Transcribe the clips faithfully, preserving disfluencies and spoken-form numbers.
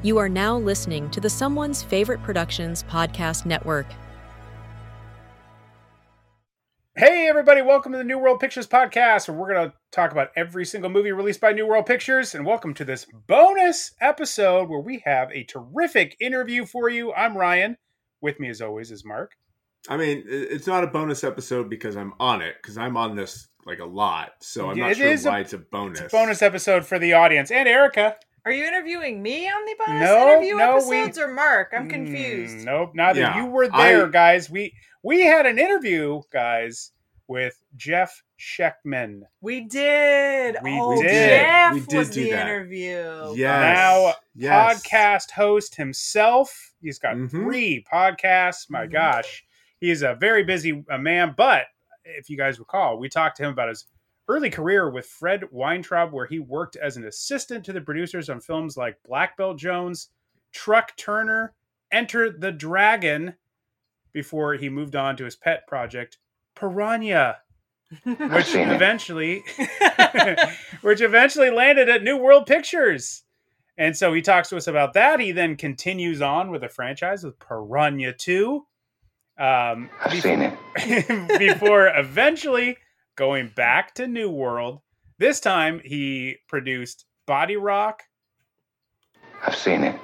You are now listening to the Someone's Favorite Productions podcast network. Hey everybody, welcome to the New World Pictures podcast, where we're going to talk about every single movie released by New World Pictures, and welcome to this bonus episode where we have a terrific interview for you. I'm Ryan. With me as always is Mark. I mean, it's not a bonus episode because I'm on it, because I'm on this like a lot, so I'm not it sure why a, it's a bonus. It's a bonus episode for the audience. And Erica. Are you interviewing me on the bonus no, interview no, episodes we, or Mark? I'm confused. Mm, nope, neither. Yeah, you were there, I, guys. We we had an interview, guys, with Jeff Sheckman. We did. We oh, did. Jeff we did was do the that. interview. Yes. Now, yes. podcast host himself. He's got mm-hmm. three podcasts. My Mhm. gosh. He's a very busy uh, man. But if you guys recall, we talked to him about his early career with Fred Weintraub, where he worked as an assistant to the producers on films like Black Belt Jones, Truck Turner, Enter the Dragon, before he moved on to his pet project, Piranha, which eventually, which eventually landed at New World Pictures. And so he talks to us about that. He then continues on with the franchise with Piranha two. Um, I've before, seen it. before eventually going back to New World. This time he produced Body Rock. I've seen it.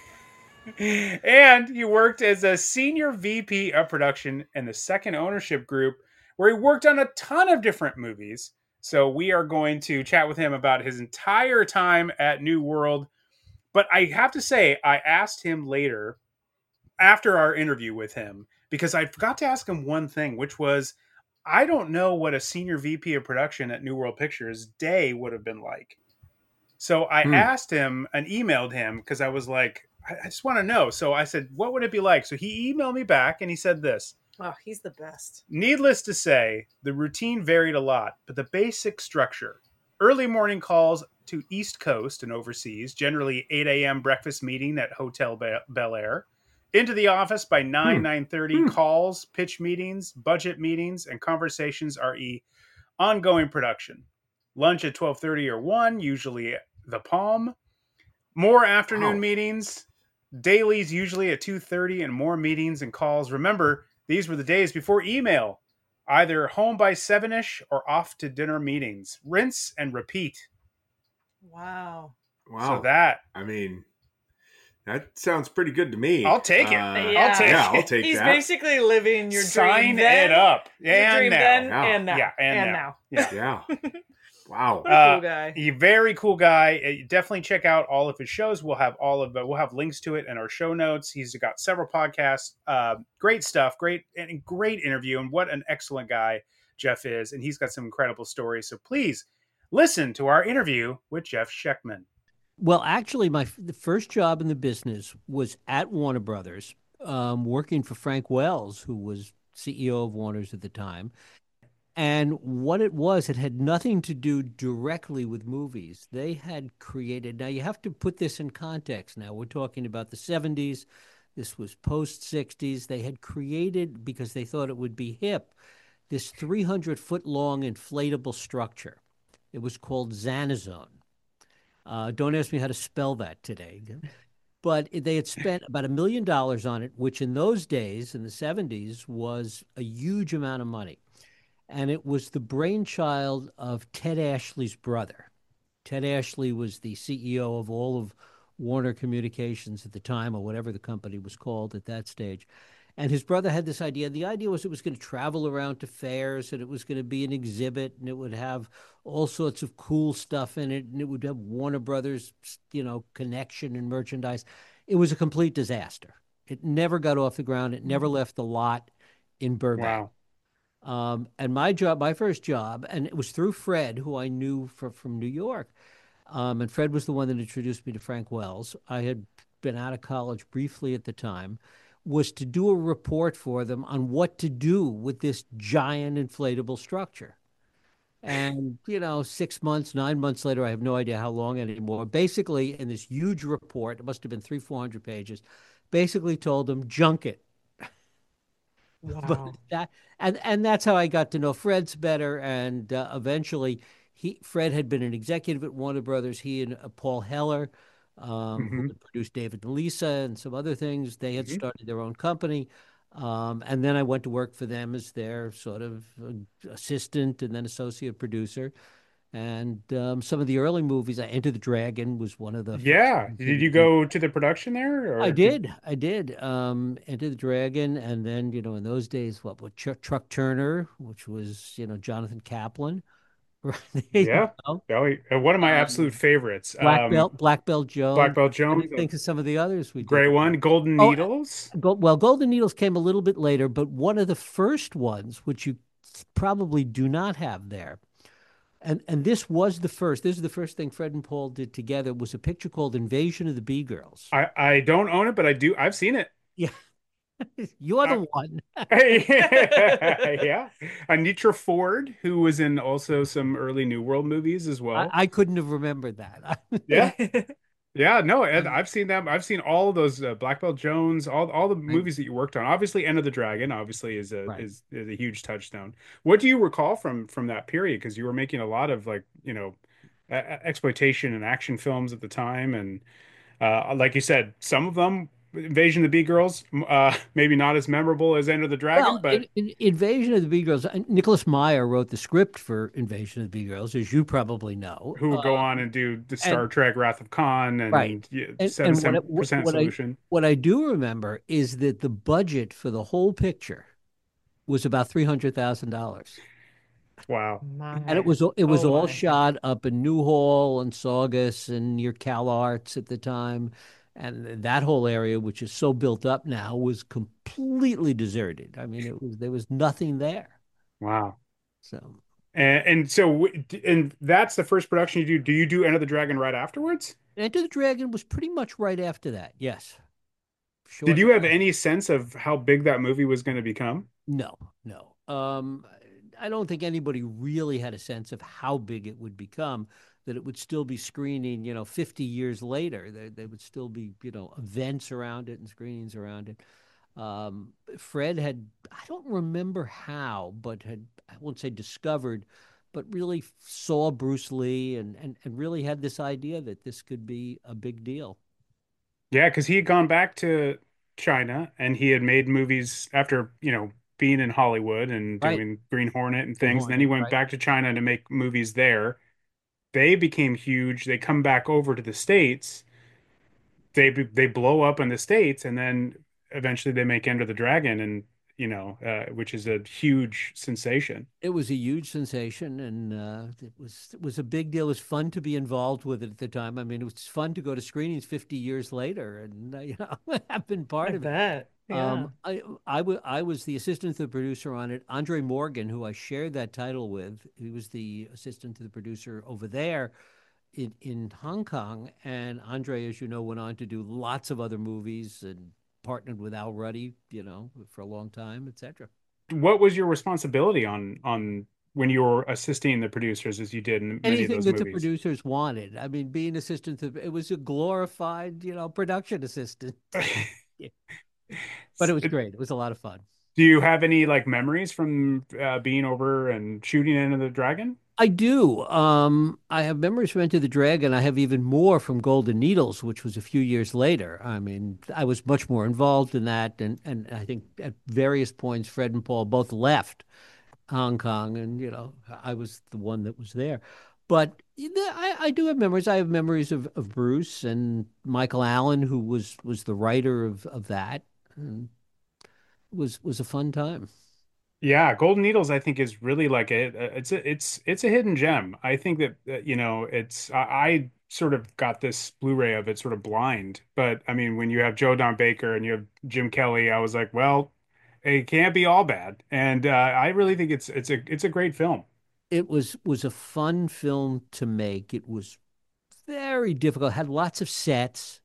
And he worked as a senior V P of production in the Second Ownership Group, where he worked on a ton of different movies. So we are going to chat with him about his entire time at New World. But I have to say, I asked him later, after our interview with him, because I forgot to ask him one thing, which was, I don't know what a senior V P of production at New World Pictures day would have been like. So I Hmm. asked him and emailed him because I was like, I, I just want to know. So I said, what would it be like? So he emailed me back and he said this. Oh, he's the best. Needless to say, the routine varied a lot, but the basic structure: early morning calls to East Coast and overseas, generally eight a.m. breakfast meeting at Hotel Be- Bel Air. Into the office by nine, Hmm. nine thirty, Hmm. calls, pitch meetings, budget meetings, and conversations, that is ongoing production. Lunch at twelve thirty or one, usually the Palm. More afternoon Wow. meetings. Dailies usually at two thirty, and more meetings and calls. Remember, these were the days before email. Either home by seven-ish or off to dinner meetings. Rinse and repeat. Wow. Wow. So that... I mean, that sounds pretty good to me. I'll take it. Uh, Yeah. I'll take yeah, it. I'll take He's that. basically living your Sign dream then, it up. your And dream now. then Yeah. and now. Yeah, and and now. now. Yeah. Yeah. Wow. What a Uh, cool guy. A very cool guy. Uh, Definitely check out all of his shows. We'll have all of the, we'll have links to it in our show notes. He's got several podcasts. Uh, great stuff. Great and great interview. And what an excellent guy Jeff is. And he's got some incredible stories. So please listen to our interview with Jeff Sheckman. Well, actually, my the first job in the business was at Warner Brothers, um, working for Frank Wells, who was C E O of Warner's at the time. And what it was, it had nothing to do directly with movies. They had created, now you have to put this in context now. We're talking about the seventies. This was post-sixties. They had created, because they thought it would be hip, this three hundred foot long inflatable structure. It was called Xanazone. Uh, don't ask me how to spell that today. But they had spent about a million dollars on it, which in those days, in the seventies, was a huge amount of money. And it was the brainchild of Ted Ashley's brother. Ted Ashley was the C E O of all of Warner Communications at the time, or whatever the company was called at that stage. And his brother had this idea. The idea was it was going to travel around to fairs, and it was going to be an exhibit, and it would have all sorts of cool stuff in it, and it would have Warner Brothers, you know, connection and merchandise. It was a complete disaster. It never got off the ground. It never left the lot in Burbank. Wow. Um, and my job, my first job, and it was through Fred, who I knew from, from New York. Um, and Fred was the one that introduced me to Frank Wells. I had been out of college briefly at the time, was to do a report for them on what to do with this giant inflatable structure. And, you know, six months, nine months later, I have no idea how long anymore. Basically, in this huge report, it must have been three, four hundred pages, basically told them, junk it. Wow. But that, and, and that's how I got to know Fred's better. And uh, eventually, he Fred had been an executive at Warner Brothers. He and uh, Paul Heller, um, who Hmm. had produced David and Lisa and some other things. They had Hmm. started their own company. Um, and then I went to work for them as their sort of uh, assistant and then associate producer. And um, some of the early movies, I Enter the Dragon was one of the first Yeah. ones that Did we you did. go to the production there, I or did? did, I did. Um, Enter the Dragon, and then you know in those days, what with Chuck, Truck Turner, which was you know Jonathan Kaplan, right? You Yeah. know, Oh, uh, one of my absolute um, favorites. Black Um, Belt, Black Belt Black Jones. Belt And Jones, I a think of some of the others we did. great one. Golden Oh, Needles. Go- well, Golden Needles came a little bit later, but one of the first ones, which you probably do not have there, and and this was the first. This is the first thing Fred and Paul did together. Was a picture called Invasion of the Bee Girls. I I don't own it, but I do. I've seen it. Yeah, you're Uh, the one. yeah. Anitra Ford, who was in also some early New World movies as I, well. I couldn't have remembered that. Yeah. Yeah, no, Ed, I've seen them. I've seen all of those uh, Black Belt Jones, all all the Right, movies that you worked on. Obviously, End of the Dragon, obviously, is a right. is is a huge touchstone. What do you recall from from that period? Because you were making a lot of like you know uh, exploitation and action films at the time, and uh, like you said, some of them, Invasion of the Bee Girls, uh, maybe not as memorable as End of the Dragon, Well, but in, in Invasion of the Bee Girls, uh, Nicholas Meyer wrote the script for Invasion of the Bee Girls, as you probably know. who would go Uh, on and do the and Star Trek Wrath of Khan right, and yeah, and and what I, seventy-seven what percent what I Solution. what I do remember is that the budget for the whole picture was about three hundred thousand dollars. Wow. And it My. was it was Oh all my. shot up in Newhall and Saugus and near Cal Arts at the time. And that whole area, which is so built up now, was completely deserted. I mean, it was there was nothing there. Wow. So And, and so, and that's the first production you do. Do you do Enter the Dragon right afterwards? Enter the Dragon was pretty much right after that. Yes. Did Short. you have any sense of how big that movie was going to become? No, no. Um, I don't think anybody really had a sense of how big it would become, that it would still be screening, you know, fifty years later. There, there would still be, you know, events around it and screenings around it. Um, Fred had, I don't remember how, but had, I won't say discovered, but really saw Bruce Lee and, and, and really had this idea that this could be a big deal. Yeah, because he had gone back to China and he had made movies after, you know, being in Hollywood and Right. doing Green Hornet and Green things. And then he Hornet, went right. back to China to make movies there. They became huge. They come back over to the States. They they blow up in the States, and then eventually they make Enter the Dragon, and you know, uh, which is a huge sensation. It was a huge sensation, and uh, it was it was a big deal. It was fun to be involved with it at the time. I mean, it was fun to go to screenings fifty years later, and uh, you know, I've been part I of it. bet. Yeah. Um, I I wa- I was the assistant to the producer on it. Andre Morgan, who I shared that title with, he was the assistant to the producer over there in in Hong Kong. And Andre, as you know, went on to do lots of other movies and partnered with Al Ruddy, you know, for a long time, et cetera. What was your responsibility on on when you were assisting the producers as you did in many of Anything those that the movies? producers wanted. I mean, being assistant to it was a glorified, you know, production assistant. Yeah. But it was great. It was a lot of fun. Do you have any like memories from uh, being over and shooting Enter the Dragon? I do. Um, I have memories from Enter the Dragon. I have even more from Golden Needles, which was a few years later. I mean, I was much more involved in that, and and I think at various points, Fred and Paul both left Hong Kong, and you know, I was the one that was there. But you know, I, I do have memories. I have memories of, of Bruce and Michael Allen, who was was the writer of of that, and was was a fun time. Yeah, Golden Needles, I think, is really like a it's a it's it's a hidden gem. I think that uh, you know it's I, I sort of got this Blu-ray of it sort of blind, but I mean when you have Joe Don Baker and you have Jim Kelly, I was like, well, it can't be all bad, and uh, I really think it's it's a it's a great film. It was was a fun film to make. It was very difficult. Had lots of sets,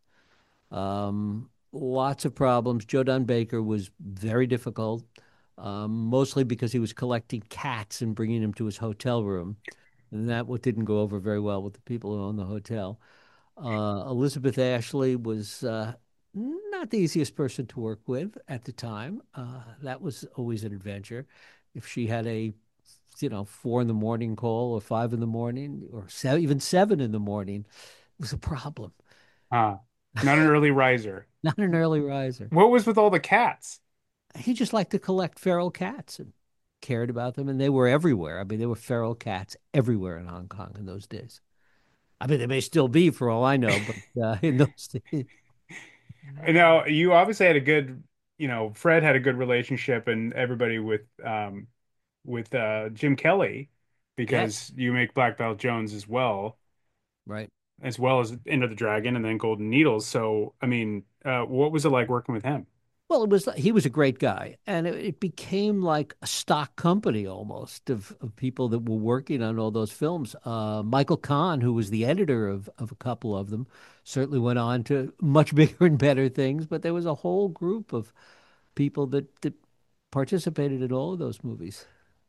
um, lots of problems. Joe Don Baker was very difficult, um, mostly because he was collecting cats and bringing them to his hotel room, and that what didn't go over very well with the people who own the hotel. Uh, Elizabeth Ashley was uh, not the easiest person to work with at the time. Uh, that was always an adventure. If she had a, you know, four in the morning call or five in the morning or seven, even seven in the morning, it was a problem. Huh. Not an early riser. Not an early riser. What was with all the cats? He just liked to collect feral cats and cared about them, and they were everywhere. I mean, there were feral cats everywhere in Hong Kong in those days. I mean, they may still be for all I know, but uh, in those days. Now, you obviously had a good, you know, Fred had a good relationship and everybody with um with uh Jim Kelly because you make Black Belt Jones as well, Right. as well as Enter the Dragon and then Golden Needles. So, I mean, uh what was it like working with him? Well, it was he was a great guy, and it, it became like a stock company almost of, of people that were working on all those films. Uh, Michael Kahn, who was the editor of of a couple of them, certainly went on to much bigger and better things. But there was a whole group of people that that participated in all of those movies.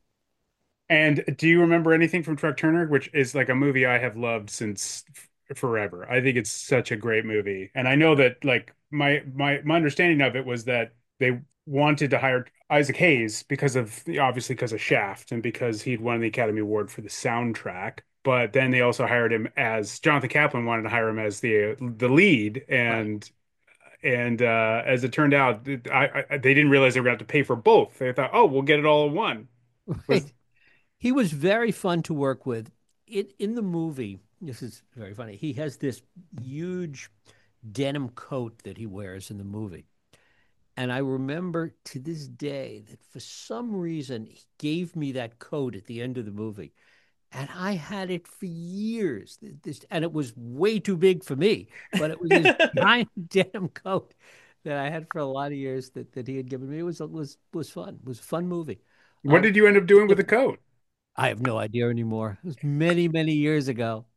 And do you remember anything from Truck Turner, which is like a movie I have loved since f- forever? I think it's such a great movie. And I know that like my my my understanding of it was that they wanted to hire Isaac Hayes because of obviously because of Shaft and because he'd won the Academy Award for the soundtrack. But then they also hired him as Jonathan Kaplan wanted to hire him as the the lead, Right. and and uh, as it turned out, I, I they didn't realize they were going to have to pay for both. They thought, oh, we'll get it all in one. Was Right. He was very fun to work with. In in the movie, this is very funny. He has this huge denim coat that he wears in the movie. And I remember to this day that for some reason he gave me that coat at the end of the movie. And I had it for years. This, and it was way too big for me, but it was this giant denim coat that I had for a lot of years that, that he had given me. It was was was fun. It was a fun movie. what Um, did you end up doing with the coat? I have no idea anymore. It was many, many years ago.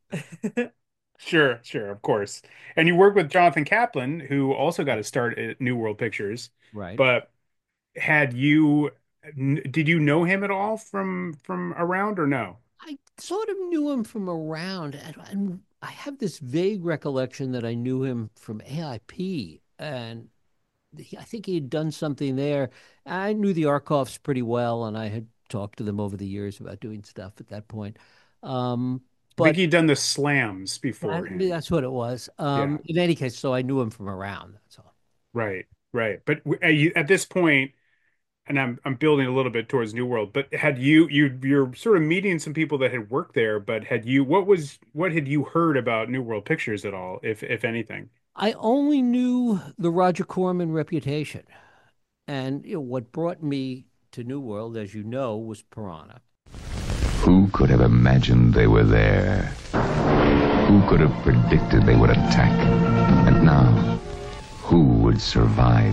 Sure, sure, of course. And you work with Jonathan Kaplan, who also got a start at New World Pictures. Right. But had you, n- did you know him at all from from around or no? I sort of knew him from around, and, and I have this vague recollection that I knew him from A I P, and he, I think he had done something there. I knew the Arkoffs pretty well, and I had talked to them over the years about doing stuff at that point. Um, I think but he'd done the slams I, beforehand. that's what it was. Yeah, Um, in any case, so I knew him from around. That's all. right, right. But w- at you- at this point, and I'm I'm building a little bit towards New World, but had you you you're sort of meeting some people that had worked there, but had you what was what had you heard about New World Pictures at all, if if anything? I only knew the Roger Corman reputation, and you know, what brought me to New World, as you know, was Piranha. Who could have imagined they were there? Who could have predicted they would attack? And now, who would survive?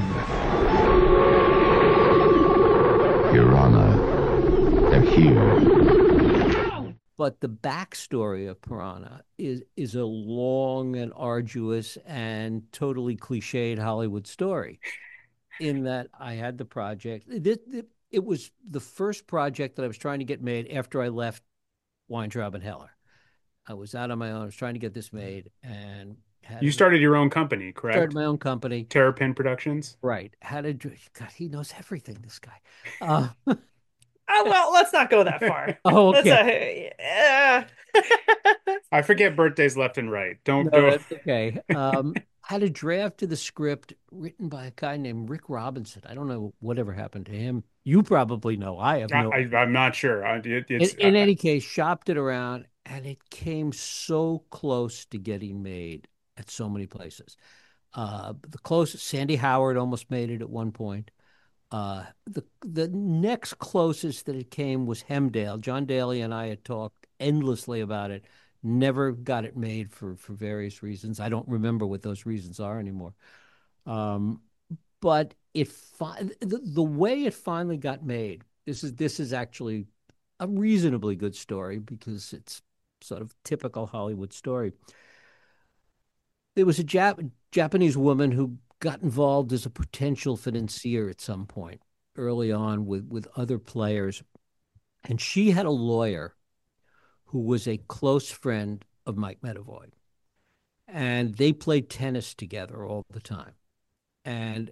Piranha, they're here. But the backstory of Piranha is is a long and arduous and totally cliched Hollywood story. In that I had the project. It, it, it was the first project that I was trying to get made after I left Weintraub and Heller. I was out on my own. I was trying to get this made and had You a- started your own company, started correct? my own company. Terrapin Productions. Right. Had a God, he knows everything, this guy. Uh, Oh, well, let's not go that far. oh, Let's, okay. uh, yeah. I forget birthdays left and right. Don't No, go. that's okay. Um, had a draft of the script written by a guy named Rick Robinson. I don't know whatever happened to him. You probably know. I have no. I, I, I'm not sure. I, it, In, it's in I- any case, shopped it around, and it came so close to getting made at so many places. Uh, the closest, Sandy Howard almost made it at one point. Uh, the the next closest that it came was Hemdale. John Daly and I had talked endlessly about it. Never got it made for for various reasons. I don't remember what those reasons are anymore. Um, but it fi- the, the way it finally got made. This is this is actually a reasonably good story because it's sort of typical Hollywood story. There was a Jap- Japanese woman who got involved as a potential financier at some point early on with, with other players. And she had a lawyer who was a close friend of Mike Medavoy. And they played tennis together all the time. And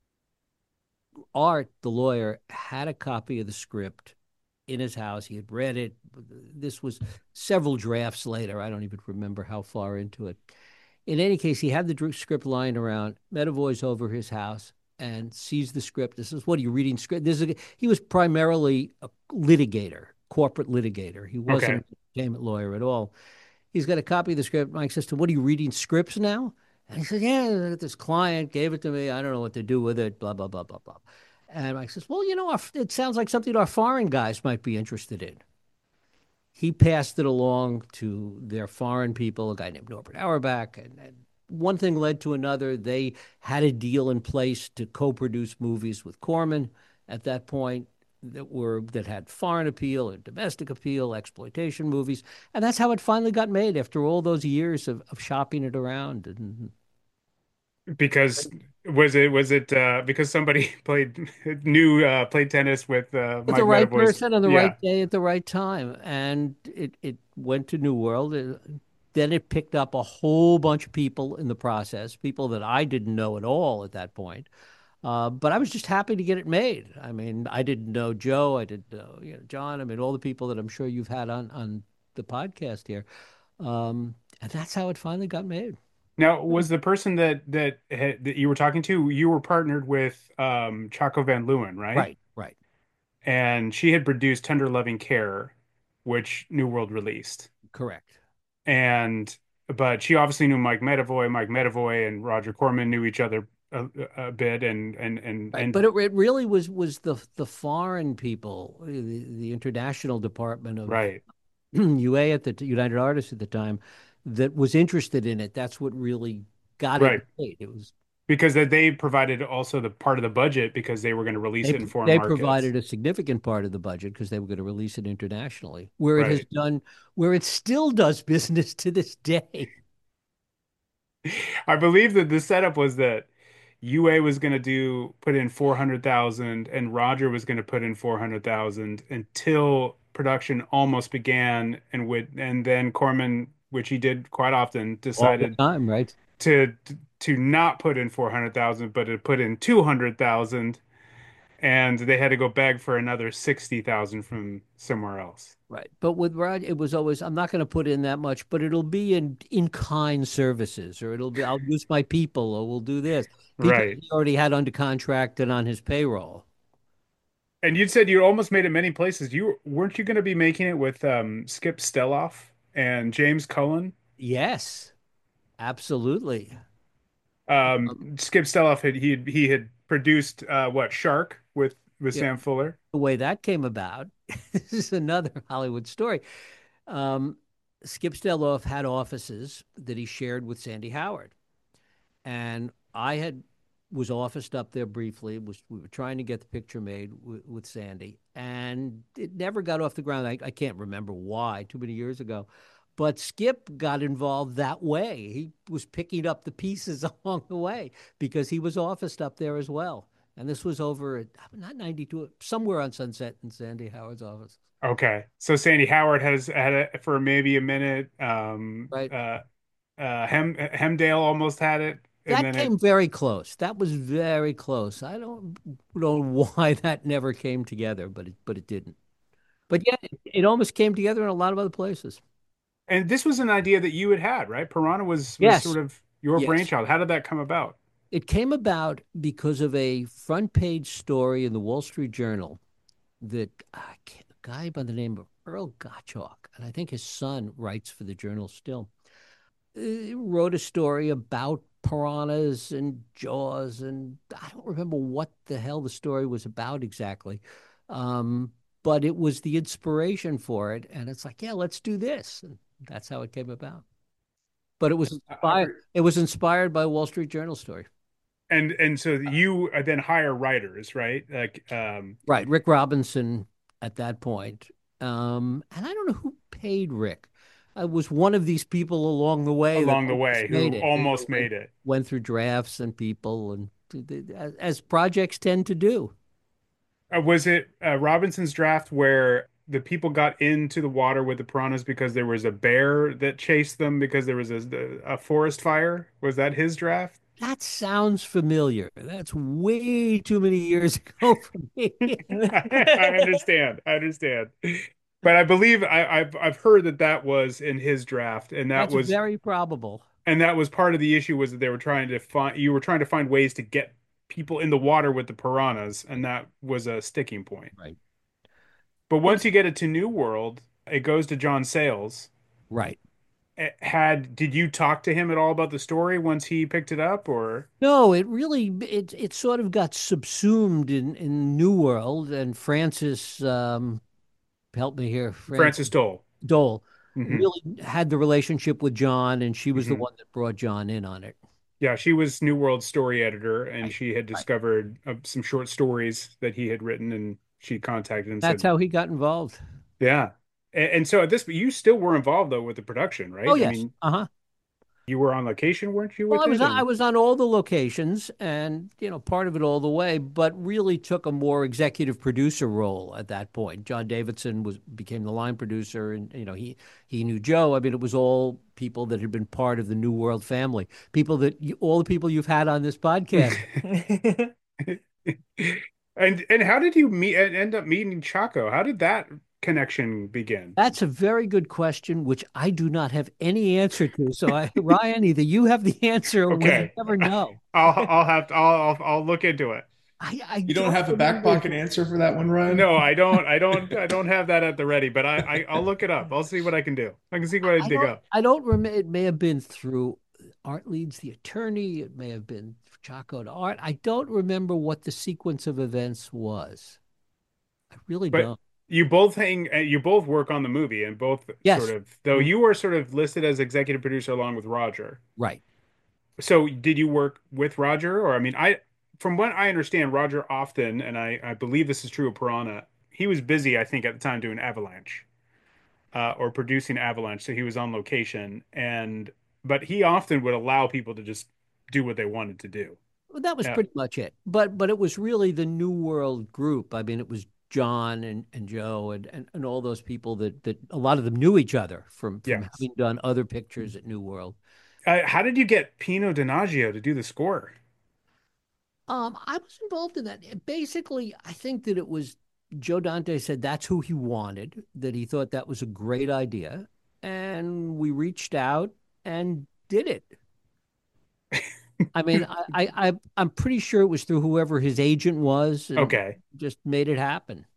Art, the lawyer, had a copy of the script in his house. He had read it. This was several drafts later. I don't even remember how far into it. In any case, he had the dr- script lying around. Medavoy's over his house and sees the script. This is, what are you reading script? This is a, he was primarily a litigator, corporate litigator. He wasn't Okay. an entertainment lawyer at all. He's got a copy of the script. Mike says to him, "What are you reading scripts now?" And he says, "Yeah, this client gave it to me. I don't know what to do with it, blah, blah, blah, blah, blah." And Mike says, "Well, you know, our, it sounds like something our foreign guys might be interested in." He passed it along to their foreign people, a guy named Norbert Auerbach, and, and one thing led to another. They had a deal in place to co-produce movies with Corman at that point that were that had foreign appeal and domestic appeal, exploitation movies, and that's how it finally got made after all those years of, of shopping it around. And Because was it was it uh, because somebody played knew uh, played tennis with uh, with Mike the right Medavoy's? person on the Yeah, right day at the right time, and it it went to New World. It- then it picked up a whole bunch of people in the process, people that I didn't know at all at that point. Uh, but I was just happy to get it made. I mean, I didn't know Joe, I didn't know, you know, John. I mean, all the people that I'm sure you've had on on the podcast here, um, and that's how it finally got made. now, was the person that that had, that you were talking to, you were partnered with um, Chaco Van Leeuwen, right? Right, right, And she had produced Tender Loving Care, which New World released. correct. And but she obviously knew Mike Medavoy. Mike Medavoy and Roger Corman knew each other a, a bit, and and and Right, and but it, it really was was the the foreign people, the, the international department of right, U A at the United Artists at the time, that was interested in it. That's what really got it right, made. It was because that they provided also the part of the budget because they were going to release they it in foreign they markets. provided a significant part of the budget because they were going to release it internationally, where it has Right. done, where it still does business to this day. I believe that the setup was that U A was going to do put in four hundred thousand and Roger was going to put in four hundred thousand until production almost began and would and then Corman, which he did quite often, All the decided time, right? to to not put in four hundred thousand but to put in two hundred thousand, and they had to go beg for another sixty thousand from somewhere else. Right. But with Rod, it was always, I'm not going to put in that much, but it'll be in in kind services, or it'll be, I'll use my people, or we'll do this. People Right. he already had under contract and on his payroll. And you'd said you almost made it many places. You weren't you going to be making it with um, Skip Steloff and James Cullen? Yes, absolutely. Um, Um, Skip Steloff had he had, he had produced uh, what Shark with with yeah, Sam Fuller. the way that came about, this is another Hollywood story. Um, Skip Steloff had offices that he shared with Sandy Howard. And I had was officed up there briefly. Was we were trying to get the picture made w with Sandy, and it never got off the ground. I, I can't remember why. Too many years ago, but Skip got involved that way. He was picking up the pieces along the way because he was officed up there as well. And this was over at not ninety-two, somewhere on Sunset in Sandy Howard's office. Okay, so Sandy Howard has had it for maybe a minute. Um, Right. uh, uh, Hem Hemdale almost had it, and That then it came very close. That was very close. I don't know why that never came together, but it but it didn't. But yeah, it, it almost came together in a lot of other places. and this was an idea that you had had, right? Piranha was was Yes, sort of your yes. brainchild. How did that come about? It came about because of a front page story in the Wall Street Journal that I can't, a guy by the name of Earl Gottschalk, and I think his son writes for the Journal still, uh, wrote a story about piranhas and jaws, and I don't remember what the hell the story was about exactly. Um, but it was the inspiration for it, and it's like, yeah, let's do this. And that's how it came about. But it was I- I inspired, it was inspired by a Wall Street Journal story. And and so you uh, then hire writers, right? Like, um, Right, Rick Robinson at that point. Um, and I don't know who paid Rick. I was one of these people along the way that along the way almost made who it. You know, almost went, made it. went through drafts and people, and as, as projects tend to do. Uh, was it uh, Robinson's draft where the people got into the water with the piranhas because there was a bear that chased them because there was a, a forest fire? Was that his draft? That sounds familiar. That's way too many years ago for me. I understand. I understand. But I believe I, I've I've heard that that was in his draft, and that That's was very probable. And that was part of the issue was that they were trying to find you were trying to find ways to get people in the water with the piranhas, and that was a sticking point. Right. But Well, once you get it to New World, it goes to John Sayles. right. Eh, Had did you talk to him at all about the story once he picked it up, or No, it really it it sort of got subsumed in in New World, and Francis um help me here, Francis Francis Dole? Dole Hmm. really had the relationship with John, and she was the Hmm. one that brought John in on it. Yeah, she was New World story editor, and Right. she had Right. discovered uh, some short stories that he had written, and she contacted him, That's said, how he got involved. "Yeah." And, and so at this, you still were involved though with the production, Oh right? I yes. mean, Uh-huh. you were on location, weren't you, Well, with I was it? on, I And was on all the locations and, you know, part of it all the way, but really took a more executive producer role at that point. John Davidson was became the line producer, and, you know, he he knew Joe. I mean, it was all people that had been part of the New World family, people that you, all the people you've had on this podcast. and and how did you meet and end up meeting Chaco? How did that connection begin? That's a very good question, which I do not have any answer to. So, I, Ryan, either you have the answer or we'll Okay, never know. I'll I'll have to I'll I'll, I'll look into it. I, I You don't don't have a back remember. pocket answer for that one, Ryan? No, I don't I don't I don't have that at the ready, but I, I I'll look it up. I'll see what I can do. I can see what I I dig don't. up. I don't remember. It may have been through Art Leeds, the attorney. It may have been Chaco to Art. I don't remember what the sequence of events was. I really But don't. you both hang uh, you both work on the movie and both sort Yes. of though Mhm. you were sort of listed as executive producer along with Roger. Right. So did you work with Roger, or I mean, I from what I understand, Roger often, and I I believe this is true of Piranha, he was busy, I think, at the time doing Avalanche, uh, or producing Avalanche, so he was on location, and but he often would allow people to just do what they wanted to do. Well, that was Yeah. pretty much it. But but it was really the New World group. I mean, it was John and, and Joe and, and, and all those people that that a lot of them knew each other from from Yes. having done other pictures at New World. Uh, how did you get Pino Donaggio to do the score? Um, I was involved in that. Basically, I think that it was Joe Dante said that's who he wanted, that he thought that was a great idea. And we reached out and did it. I mean, I, I, I I'm pretty sure it was through whoever his agent was and Okay. just made it happen.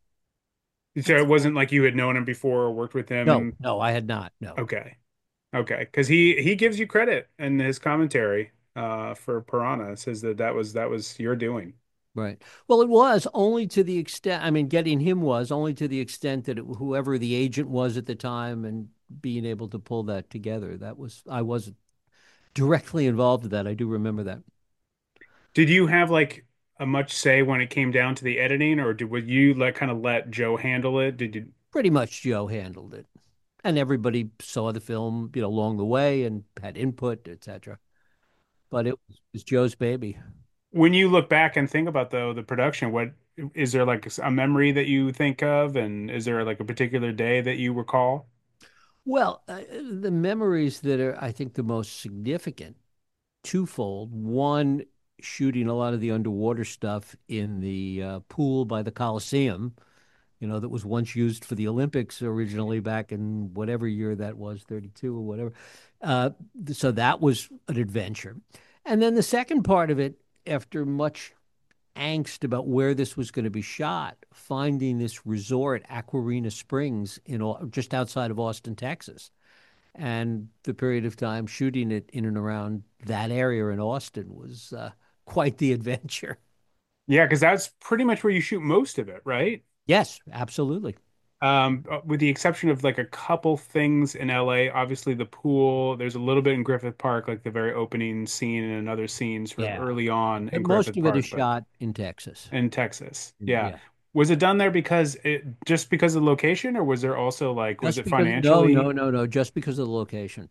So it wasn't like you had known him before or worked with him, No, and no, I had not. No. okay. Okay, because he he gives you credit in his commentary uh for Piranha, says that that was that was your doing. Right. Well, it was only to the extent, I mean, getting him was only to the extent that it, whoever the agent was at the time and being able to pull that together. That was, I wasn't directly involved in that. I do remember that. Did you have like a much say when it came down to the editing, or did would you let kind of let Joe handle it? Did you Pretty much Joe handled it. And everybody saw the film, you know, along the way and had input, et cetera. But it was, it was Joe's baby. when you look back and think about the the production, what is there like a memory that you think of, and is there like a particular day that you recall? Well, uh, the memories that are, I think, the most significant, twofold. One, shooting a lot of the underwater stuff in the uh, pool by the Coliseum, you know, that was once used for the Olympics originally back in whatever year that was, thirty-two or whatever. Uh, so that was an adventure. And then the second part of it, after much angst about where this was going to be shot, finding this resort, Aquarina Springs, in just outside of Austin, Texas, and the period of time shooting it in and around that area in Austin was uh, quite the adventure. Yeah, because that's pretty much where you shoot most of it, right? Yes, absolutely. Um, uh, with the exception of like a couple things in L A, obviously the pool, there's a little bit in Griffith Park, like the very opening scene and another scene sort of Yeah. early on in And most Griffith of it is Park, but shot in Texas. in Texas. Yeah. Yeah. Was it done there because it just because of the location, or was there also like, was Just it because, no, no, financially? no, no, just because of the location.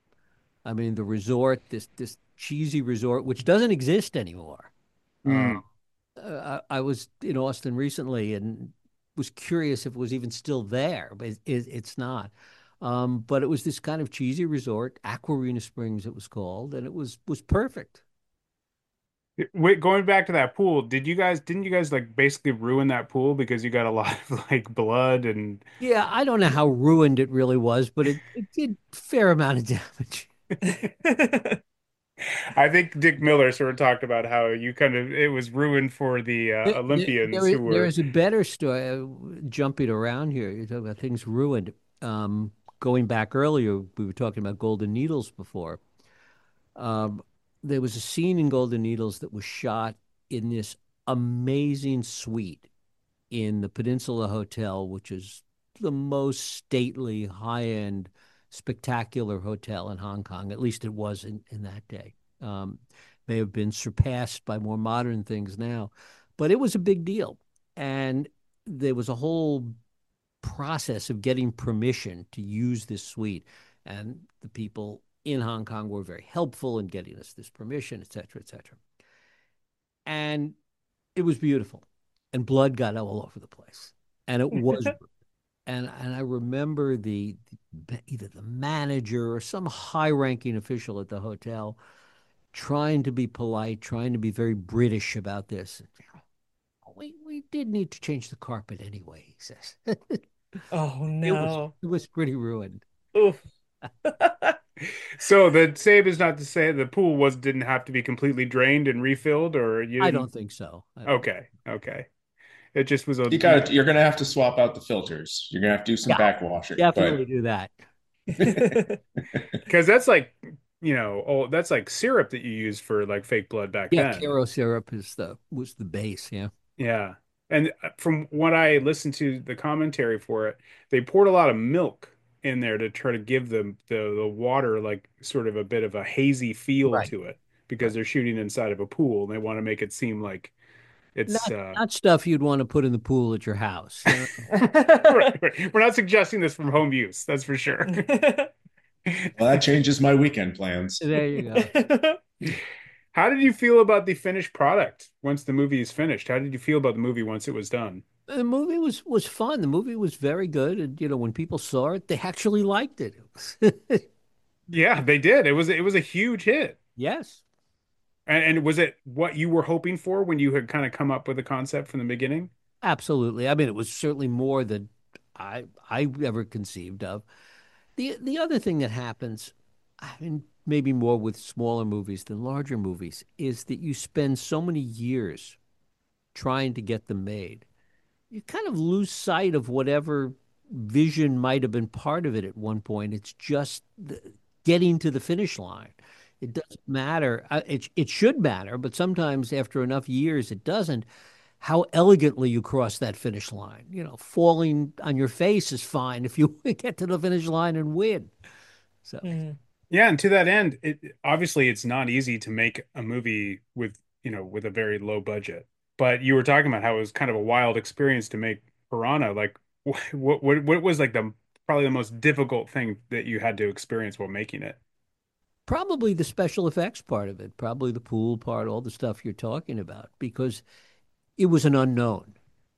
I mean, the resort, this this cheesy resort, which doesn't exist anymore. Uh, Mm. uh, I, I was in Austin recently and was curious if it was even still there, but it, it, it's not. Um, but it was this kind of cheesy resort, Aquarina Springs, it was called, and it was was perfect. Wait, going back to that pool, did you guys didn't you guys like basically ruin that pool because you got a lot of like blood and Yeah, I don't know how ruined it really was, but it, it did a fair amount of damage. I think Dick Miller sort of talked about how you kind of it was ruined for the uh, There, Olympians there, who there were is a better story. Uh, jumping around here, you talk about things ruined. Um, going back earlier, we were talking about Golden Needles before. Um, there was a scene in Golden Needles that was shot in this amazing suite in the Peninsula Hotel, which is the most stately, high-end, spectacular hotel in Hong Kong. At least it was in, in that day. Um, may have been surpassed by more modern things now, but it was a big deal. And there was a whole process of getting permission to use this suite. And the people in Hong Kong were very helpful in getting us this permission, et cetera, et cetera. And it was beautiful. And blood got all over the place. And it was, and and I remember the, the either the manager or some high-ranking official at the hotel trying to be polite, trying to be very British about this. We we did need to change the carpet anyway, he says. Oh It was no. it was pretty ruined. Oof. So the same is not to say the pool was didn't have to be completely drained and refilled, or you I didn't? don't think so. I don't- Okay, okay. It just was a You got you're gonna have to swap out the filters. You're gonna have to do some Yeah, backwashing. Definitely do that. because that's like you know oh that's like syrup that you use for like fake blood back Yeah, then. Caro syrup is the was the base. Yeah. Yeah. And from what I listened to the commentary for it, they poured a lot of milk in there to try to give them the the water like sort of a bit of a hazy feel Right. to it because Right. they're shooting inside of a pool and they want to make it seem like it's Not uh not stuff you'd want to put in the pool at your house. you know? right, right. We're not suggesting this from home use, that's for sure. Well, that changes my weekend plans. There you go. How did you feel about the finished product once the movie is finished? How did you feel about the movie once it was done? The movie was was fun. The movie was very good, and you know when people saw it, they actually liked it. Yeah, they did. It was it was a huge hit. Yes, And, and was it what you were hoping for when you had kind of come up with the concept from the beginning? absolutely. I mean, it was certainly more than I I ever conceived of. The the other thing that happens, I mean, maybe more with smaller movies than larger movies, is that you spend so many years trying to get them made. You kind of lose sight of whatever vision might have been part of it at one point. It's just the, getting to the finish line. It doesn't matter. Uh, It it should matter, but sometimes after enough years, it doesn't. How elegantly you cross that finish line. You know, falling on your face is fine if you get to the finish line and win. So Mm. Yeah, and to that end, it obviously it's not easy to make a movie with, you know, with a very low budget. But you were talking about how it was kind of a wild experience to make Piranha. Like what what what was like the probably the most difficult thing that you had to experience while making it? probably the special effects part of it, probably the pool part, all the stuff you're talking about, because it was an unknown.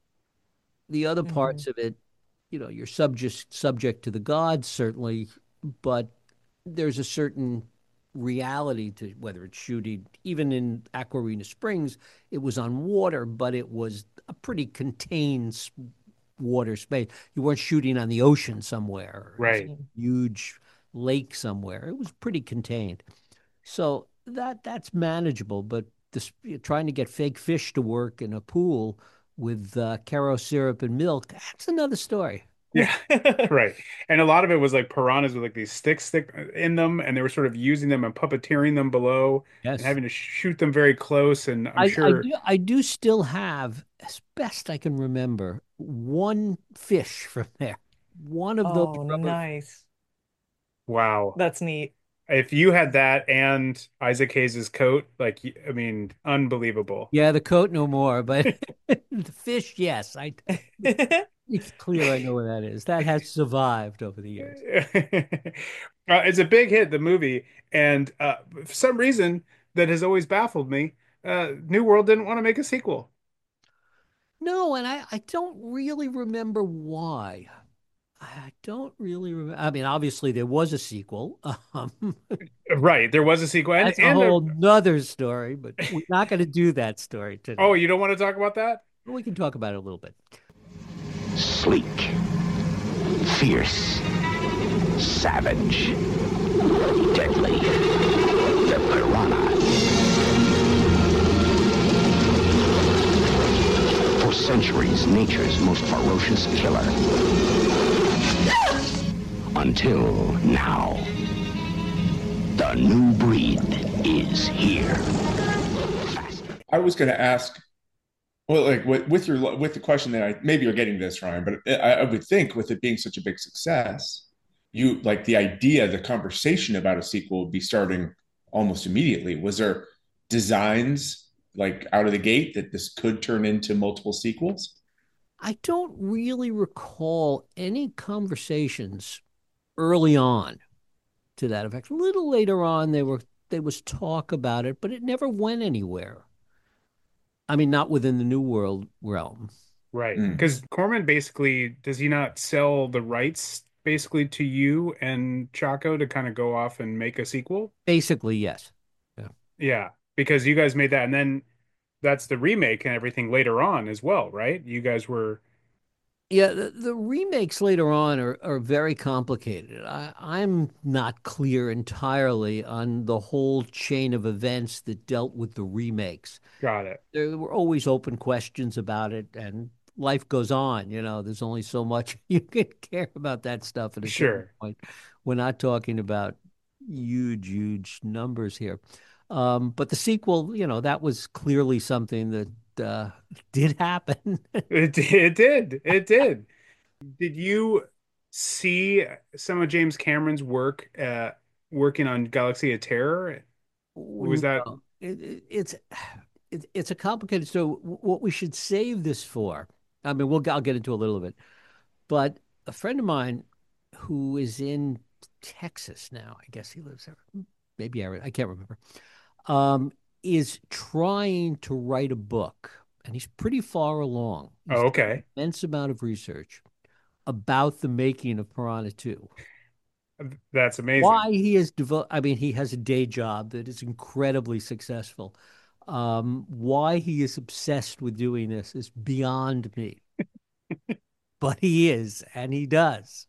The other Mhm. parts of it, you know, you're subject subject to the gods, certainly, but there's a certain reality to whether it's shooting, even in Aquarina Springs, it was on water, but it was a pretty contained s- water space. You weren't shooting on the ocean somewhere, or Right. some huge lake somewhere. It was pretty contained. So that that's manageable, but this trying to get fake fish to work in a pool with uh, Caro syrup and milk, that's another story. Yeah, right. And a lot of it was like piranhas with like these sticks stick in them, and they were sort of using them and puppeteering them below and Yes. having to shoot them very close. And I'm I, I sure, do I do still have, as best I can remember, one fish from there. One of those Oh, rubber. nice. wow, That's neat. if you had that and Isaac Hayes' coat, like y- I mean, unbelievable. Yeah, the coat no more, but the fish, yes. I it's clear I know where that is. That has survived over the years. Uh, it's a big hit, the movie, and uh, for some reason that has always baffled me. Uh, New World didn't want to make a sequel. No, and I, I don't really remember why. I don't really remember. I mean, obviously there was a sequel. Um, Right, there was a sequel, and, that's a and a- whole nother story, but we're not going to do that story today. oh, you don't want to talk about that? We can talk about it a little bit. Sleek, fierce, savage, Deadly. The Piranha. For centuries, nature's most ferocious killer. Until now. The new breed is here. I was going to ask, well, like with, with your with the question that I maybe you're getting this, Ryan, but I, I would think with it being such a big success, you like the idea, the conversation about a sequel would be starting almost immediately. Was there designs like out of the gate that this could turn into multiple sequels? I don't really recall any conversations early on to that effect. A little later on, there were there was talk about it, but it never went anywhere. I mean, not within the New World realm. Right. Mm. Because Corman basically, does he not sell the rights basically to you and Chaco to kind of go off and make a sequel? Basically, yes. Yeah. Yeah. Because you guys made that, and then that's the remake and everything later on as well, right? You guys were. Yeah, the, the remakes later on are, are very complicated. I, I'm not clear entirely on the whole chain of events that dealt with the remakes. Got it. There were always open questions about it, and life goes on. You know, there's only so much you can care about that stuff at a certain Sure. point. We're not talking about huge, huge numbers here. Um, but the sequel, you know, that was clearly something that uh, did happen. It, it did. It did. Did you see some of James Cameron's work uh, working on Galaxy of Terror? Was that No, it, it- it's it, it's a complicated. So w- what we should save this for? I mean, we'll I'll get into a little bit, but a friend of mine who is in Texas now, I guess he lives there, maybe Arizona, I can't remember, um, is trying to write a book, and he's pretty far along. He's Oh, done okay. an immense amount of research about the making of Piranha two. That's amazing. Why he is devoted, I mean, he has a day job that is incredibly successful. Um, why he is obsessed with doing this is beyond me. But he is, and he does.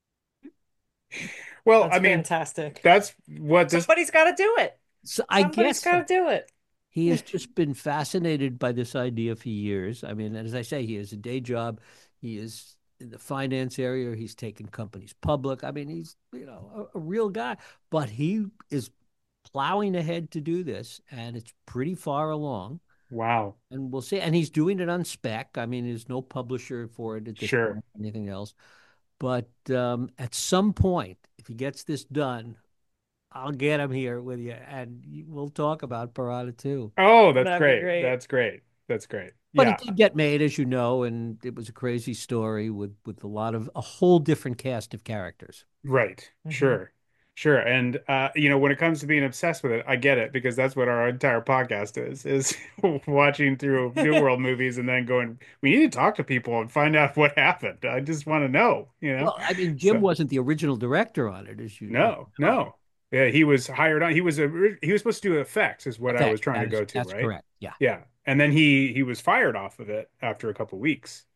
Well, That's I mean, fantastic. that's what this. Somebody's got to do it. So I Somebody's guess got to do it. he has just been fascinated by this idea for years. I mean, as I say, he has a day job. He is in the finance area. He's taken companies public. I mean, he's, you know, a, a real guy, but he is plowing ahead to do this, and it's pretty far along. Wow. And we'll see. And he's doing it on spec. I mean, there's no publisher for it at this Sure. point, or anything else. But um, at some point, if he gets this done, I'll get him here with you, and you- we'll talk about Piranha two. Oh, that's That'd be great. great. That's great. That's great. But Yeah. it did get made, as you know, and it was a crazy story with with a lot of a whole different cast of characters. Right. Mhm. Sure. Sure. And uh, you know, when it comes to being obsessed with it, I get it because that's what our entire podcast is, is watching through New World movies and then going, we need to talk to people and find out what happened. I just want to know, you know? Well, I mean, Jim So- wasn't the original director on it, as you No, no. Yeah, he was hired on. He was a he was supposed to do effects, is what I Okay, was trying to that go is- to, That's right? correct. Yeah. Yeah. And then he he was fired off of it after a couple weeks.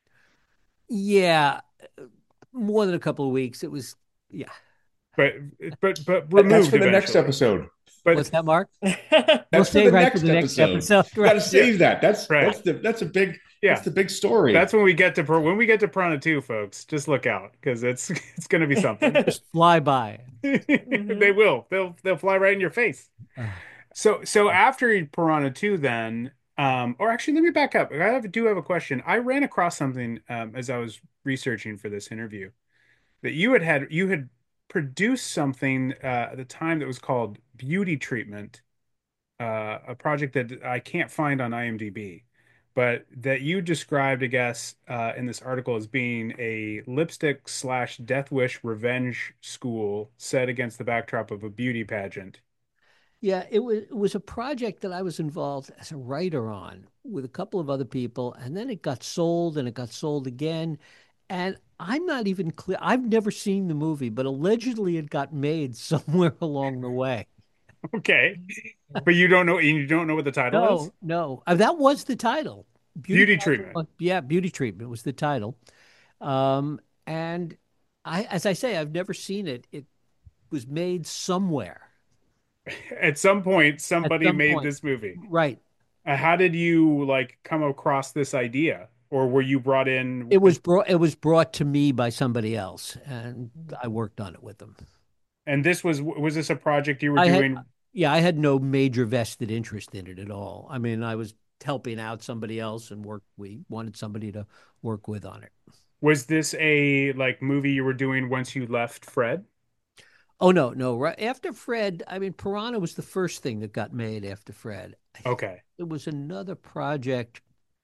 Yeah. uh, More than a couple of weeks. It was, yeah. But but but That's removed for the next eventually. episode. But What's that, Mark? That's We'll for save the right next for the next episode. episode. You got to Right. save that. That's Right. that's the that's a big yeah, that's the big story. that's when we get to when we get to Piranha two, folks. Just look out because it's it's going to be something. Just fly by. They will. They'll they'll fly right in your face. Ah. So so after Piranha two, then, um, or actually, let me back up. I have, do have a question. I ran across something um, as I was researching for this interview that you had had you had produced something uh, at the time that was called Beauty Treatment, uh, a project that I can't find on IMDb, but that you described, I guess, uh, in this article as being a lipstick slash Death Wish revenge school set against the backdrop of a beauty pageant. Yeah, it was it was a project that I was involved as a writer on with a couple of other people, and then it got sold and it got sold again. And I'm not even clear. I've never seen the movie, but allegedly it got made somewhere along the way. Okay, but you don't know you don't know what the title is? No, no. Uh, that was the title. Beauty Pageant Treatment. was- Yeah, Beauty Treatment was the title. Um, and I, as I say, I've never seen it. It was made somewhere. At some point, somebody some made point. this movie. Right. Uh, how did you like come across this idea, or were you brought in? It was brought. It was brought to me by somebody else, and I worked on it with them. And this was was this a project you were I doing? Had, yeah, I had no major vested interest in it at all. I mean, I was helping out somebody else, and work. We wanted somebody to work with on it. Was this a like movie you were doing once you left Fred? Oh no, no. Right after Fred, I mean, Piranha was the first thing that got made after Fred. Okay. It was another project.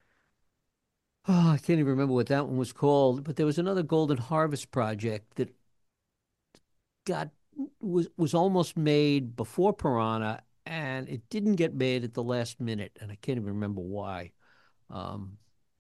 Oh, I can't even remember what that one was called, but there was another Golden Harvest project that got was was almost made before Piranha, and it didn't get made at the last minute, and I can't even remember why. Um,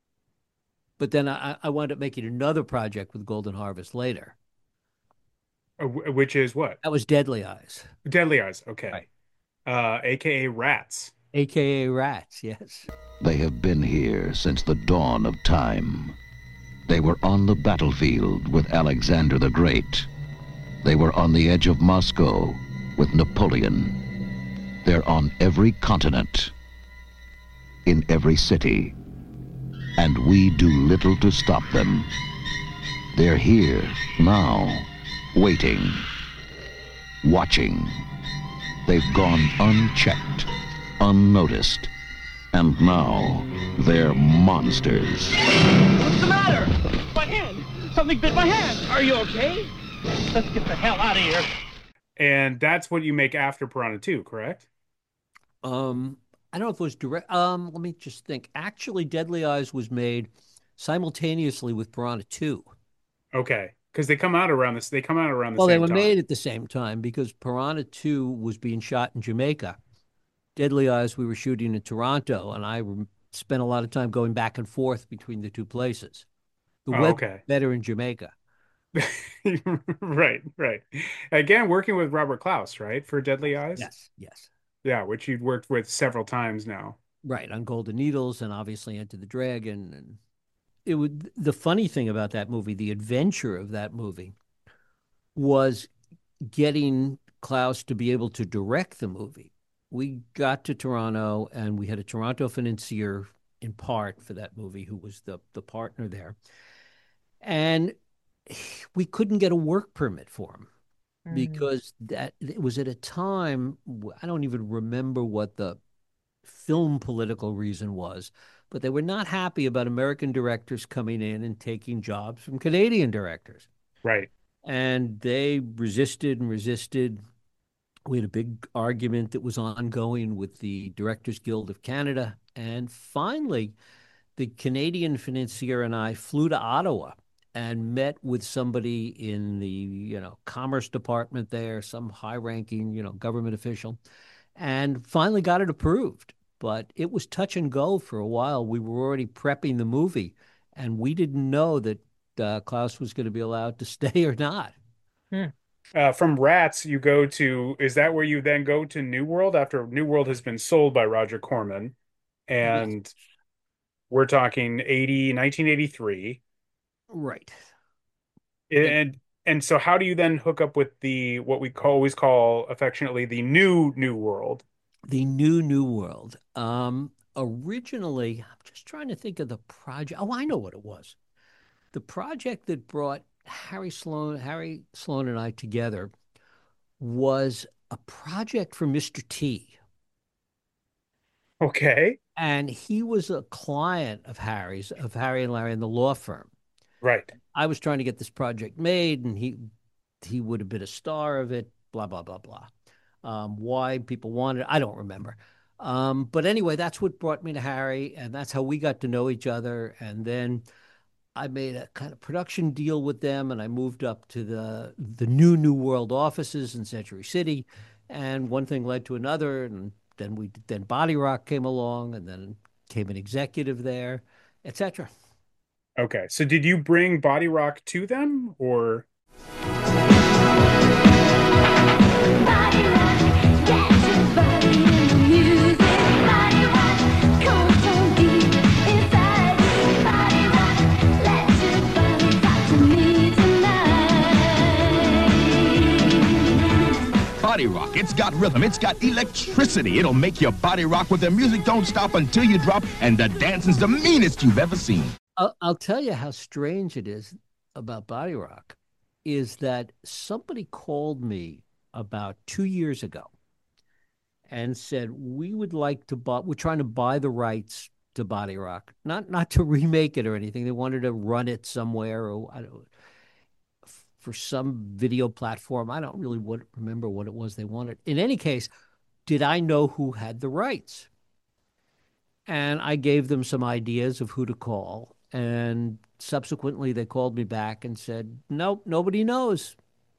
but then I, I wound up making another project with Golden Harvest later. Uh, which is what? That was Deadly Eyes. Deadly Eyes. Okay. Right. Uh, A K A Rats. A K A Rats, yes. They have been here since the dawn of time. They were on the battlefield with Alexander the Great. They were on the edge of Moscow with Napoleon. They're on every continent, in every city, and we do little to stop them. They're here now, waiting, watching. They've gone unchecked, unnoticed, and now they're monsters. What's the matter? My hand! Something bit my hand! Are you okay? Let's get the hell out of here. And that's what you make after Piranha two, correct? Um, I don't know if it was direct. Um, let me just think. Actually, Deadly Eyes was made simultaneously with Piranha two. Okay, because they come out around this. They come out around the well, same they were time. made at the same time because Piranha two was being shot in Jamaica. Deadly Eyes we were shooting in Toronto, and I spent a lot of time going back and forth between the two places. The Oh, weather okay. better in Jamaica. Right, right. Again, working with Robert Klaus, right, for Deadly Eyes? Yes, yes. Yeah, which you've worked with several times now. Right, on Golden Needles and obviously Enter the Dragon. And it would the funny thing about that movie, the adventure of that movie, was getting Klaus to be able to direct the movie. We got to Toronto, and we had a Toronto financier in part for that movie who was the the partner there. And we couldn't get a work permit for him because that it was at a time, I don't even remember what the film political reason was, but they were not happy about American directors coming in and taking jobs from Canadian directors. Right. And they resisted and resisted. We had a big argument that was ongoing with the Directors Guild of Canada. And finally, the Canadian financier and I flew to Ottawa and met with somebody in the, you know, commerce department there, some high-ranking, you know, government official, and finally got it approved. But it was touch and go for a while. We were already prepping the movie, and we didn't know that uh, Klaus was going to be allowed to stay or not. Hmm. Uh, from Rats, you go to, is that where you then go to New World after New World has been sold by Roger Corman? And Yes. we're talking eighty, nineteen eighty-three. Right. And and so how do you then hook up with the what we call, always call affectionately the new New World? The new New World. Um, originally, I'm just trying to think of the project. Oh, I know what it was. The project that brought Harry Sloan, Harry Sloan and I together was a project for Mister T. Okay. And he was a client of Harry's, of Harry and Larry in the law firm. Right. I was trying to get this project made, and he he would have been a star of it, blah, blah, blah, blah. Um, why people wanted it, I don't remember. Um, but anyway, that's what brought me to Harry, and that's how we got to know each other. And then I made a kind of production deal with them, and I moved up to the the new New World offices in Century City. And one thing led to another, and then we then Body Rock came along, and then came an executive there, et cetera. Okay. So did you bring Body Rock to them, or? Body rock, get your body in the music. Body rock, come so deep inside you. Body rock, let your body talk to me tonight. It's got rhythm. It's got electricity. It'll make your body rock with the music don't stop until you drop, and the dancing's the meanest you've ever seen. I'll, I'll tell you how strange it is about Body Rock is that somebody called me about two years ago and said, we would like to buy, we're trying to buy the rights to Body Rock, not not to remake it or anything. They wanted to run it somewhere or I don't for some video platform. I don't really what, remember what it was they wanted. In any case, did I know who had the rights? And I gave them some ideas of who to call. And subsequently, they called me back and said, nope, nobody knows.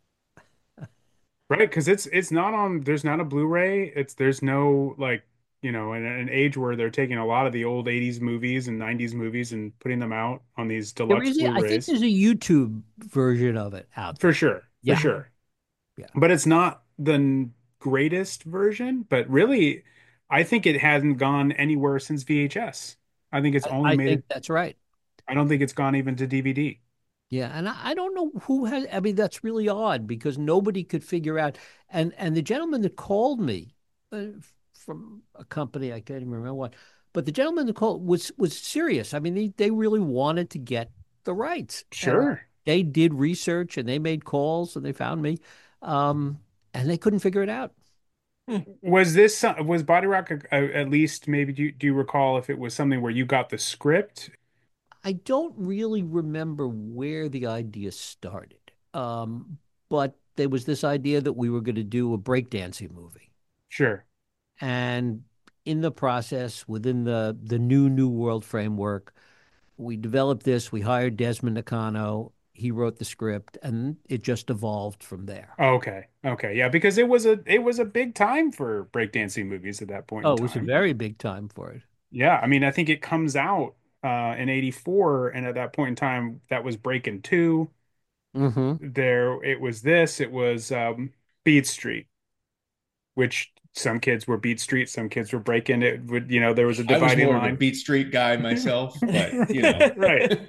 Right, because it's it's not on. There's not a Blu-ray. It's there's no like you know in an age where they're taking a lot of the old eighties movies and nineties movies and putting them out on these There deluxe is, I think Blu-rays. there's a YouTube version of it out there. For sure, for Yeah. sure. Yeah. But it's not the n- greatest version. But really, I think it hasn't gone anywhere since V H S. I think it's I, only I made think it. that's right. I don't think it's gone even to D V D. Yeah, and I, I don't know who has. I mean, that's really odd because nobody could figure out. And and the gentleman that called me uh, from a company, I can't even remember what, but the gentleman that called was was serious. I mean, they they really wanted to get the rights. And Sure. they did research and they made calls and they found me, um, and they couldn't figure it out. Was this some- was Body Rock a, a, at least maybe do you, do you recall if it was something where you got the script? I don't really remember where the idea started, um, but there was this idea that we were going to do a breakdancing movie. Sure. And in the process, within the the new New World framework, we developed this. We hired Desmond Nakano. He wrote the script, and it just evolved from there. Okay. Okay. Yeah, because it was a it was a big time for breakdancing movies at that point Oh, in it was a time. very big time for it. Yeah, I mean, I think it comes out uh in eighty-four, and at that point in time that was Breakin' two. Mm-hmm. There it was this, it was um Beat Street, which some kids were Beat Street, some kids were Breakin'. It would, you know, there was a I was dividing more of a line. Beat Street guy myself, but you know. Right.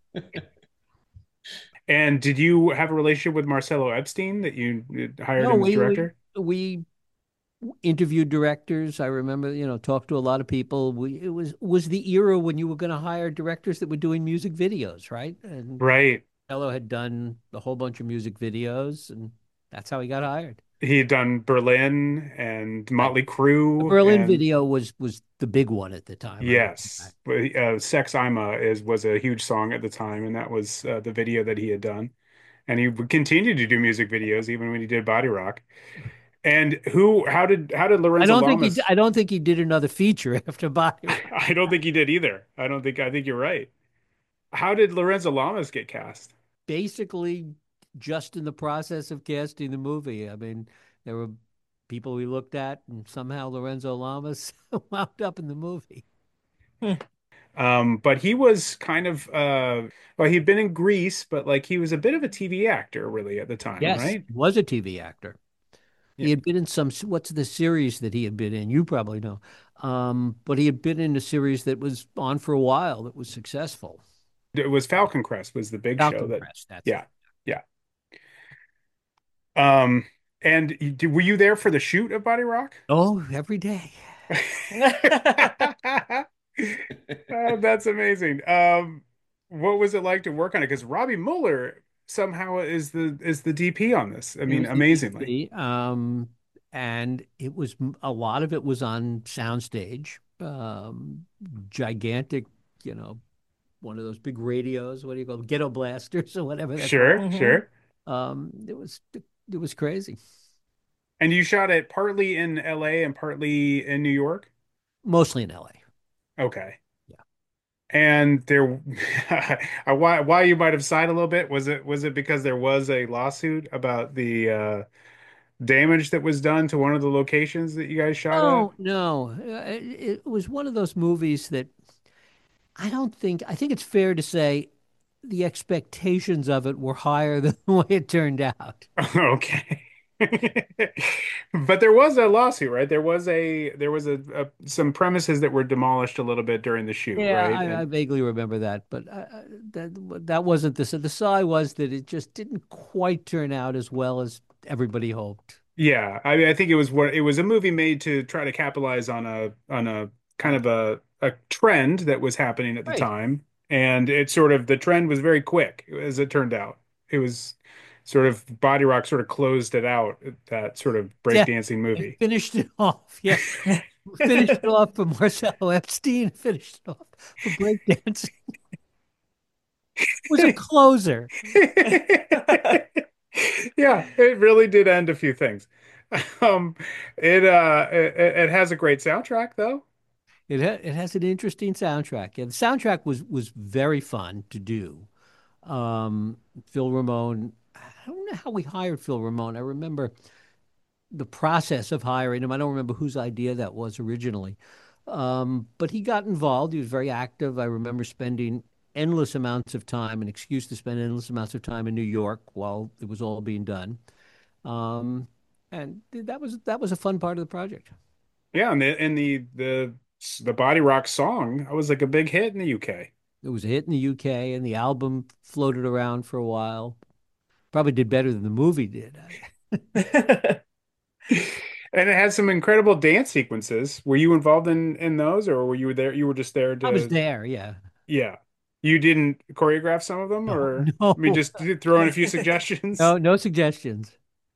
And did you have a relationship with Marcelo Epstein that you hired No, him as we, we director? we interviewed directors. I remember, you know, talked to a lot of people. We it was was the era when you were going to hire directors that were doing music videos, right? And Right. Marcelo had done a whole bunch of music videos, and that's how he got hired. He had done Berlin and Motley The Crue Berlin and video was was the big one at the time. I remember yes, but, uh, Sex Ima is was a huge song at the time, and that was uh, the video that he had done. And he would continue to do music videos even when he did Body Rock. And who, how did, how did I Lorenzo don't think he. Lamas? d- I don't think he did another feature after Body Rock. I don't think he did either. I don't think, I think you're right. How did Lorenzo Lamas get cast? Basically, just in the process of casting the movie. I mean, there were people we looked at, and somehow Lorenzo Lamas wound up in the movie. Um, but he was kind of, uh, well, he'd been in Grease, but like he was a bit of a T V actor really at the time, Yes, right? he was a T V actor. He Yeah. had been in some, what's the series that he had been in? You probably know. Um, but he had been in a series that was on for a while that was successful. It was Falcon Crest was the big show Falcon that, Crest, that's yeah, it. yeah. Um, and you- were you there for the shoot of Body Rock? Oh, every day. Oh, that's amazing. Um, what was it like to work on it? Because Robbie Mueller somehow is the is the D P on this. I He mean, was the amazingly. D P, um, and it was a lot of it was on soundstage, um, gigantic, you know, one of those big radios. What do you call them? Ghetto blasters or whatever they're Sure, called. sure. Um, it was it was crazy. And you shot it partly in L A and partly in New York? Mostly in L A. Okay. Yeah. And there, why why you might have sighed a little bit, was it was it because there was a lawsuit about the uh, damage that was done to one of the locations that you guys shot Oh no, Uh, it, it was one of those movies that I don't think. I think it's fair to say the expectations of it were higher than the way it turned out. at? Okay. But there was a lawsuit, right? There was a there was a, a some premises that were demolished a little bit during the shoot, Yeah, right? I, I And vaguely remember that, but uh, uh, that that wasn't the the sigh was that it just didn't quite turn out as well as everybody hoped. Yeah, I mean, I think it was what it was a movie made to try to capitalize on a on a kind of a a trend that was happening at the Right. time, and it sort of the trend was very quick, as it turned out. It was sort of Body Rock sort of closed it out, that sort of Yeah, breakdancing it movie. finished it off. Yeah, finished it off for Marcelo Epstein. Finished it off for breakdancing. It was a closer. Yeah, it really did end a few things. Um, it uh, it, it has a great soundtrack though. It ha it has an interesting soundtrack. Yeah, the soundtrack was was very fun to do. Um, Phil Ramone. I don't know how we hired Phil Ramone. I remember the process of hiring him. I don't remember whose idea that was originally. Um, but he got involved. He was very active. I remember spending endless amounts of time, an excuse to spend endless amounts of time in New York while it was all being done. Um, and that was that was a fun part of the project. Yeah, and the and the the the Body Rock song was like a big hit in the U K. It was a hit in the U K, and the album floated around for a while. Probably did better than the movie did. And it has some incredible dance sequences. Were you involved in in those, or were you there? You were just there I was to, there, yeah. yeah. You didn't choreograph some of them, No, or I mean, no, just throw in a few suggestions. no, no suggestions.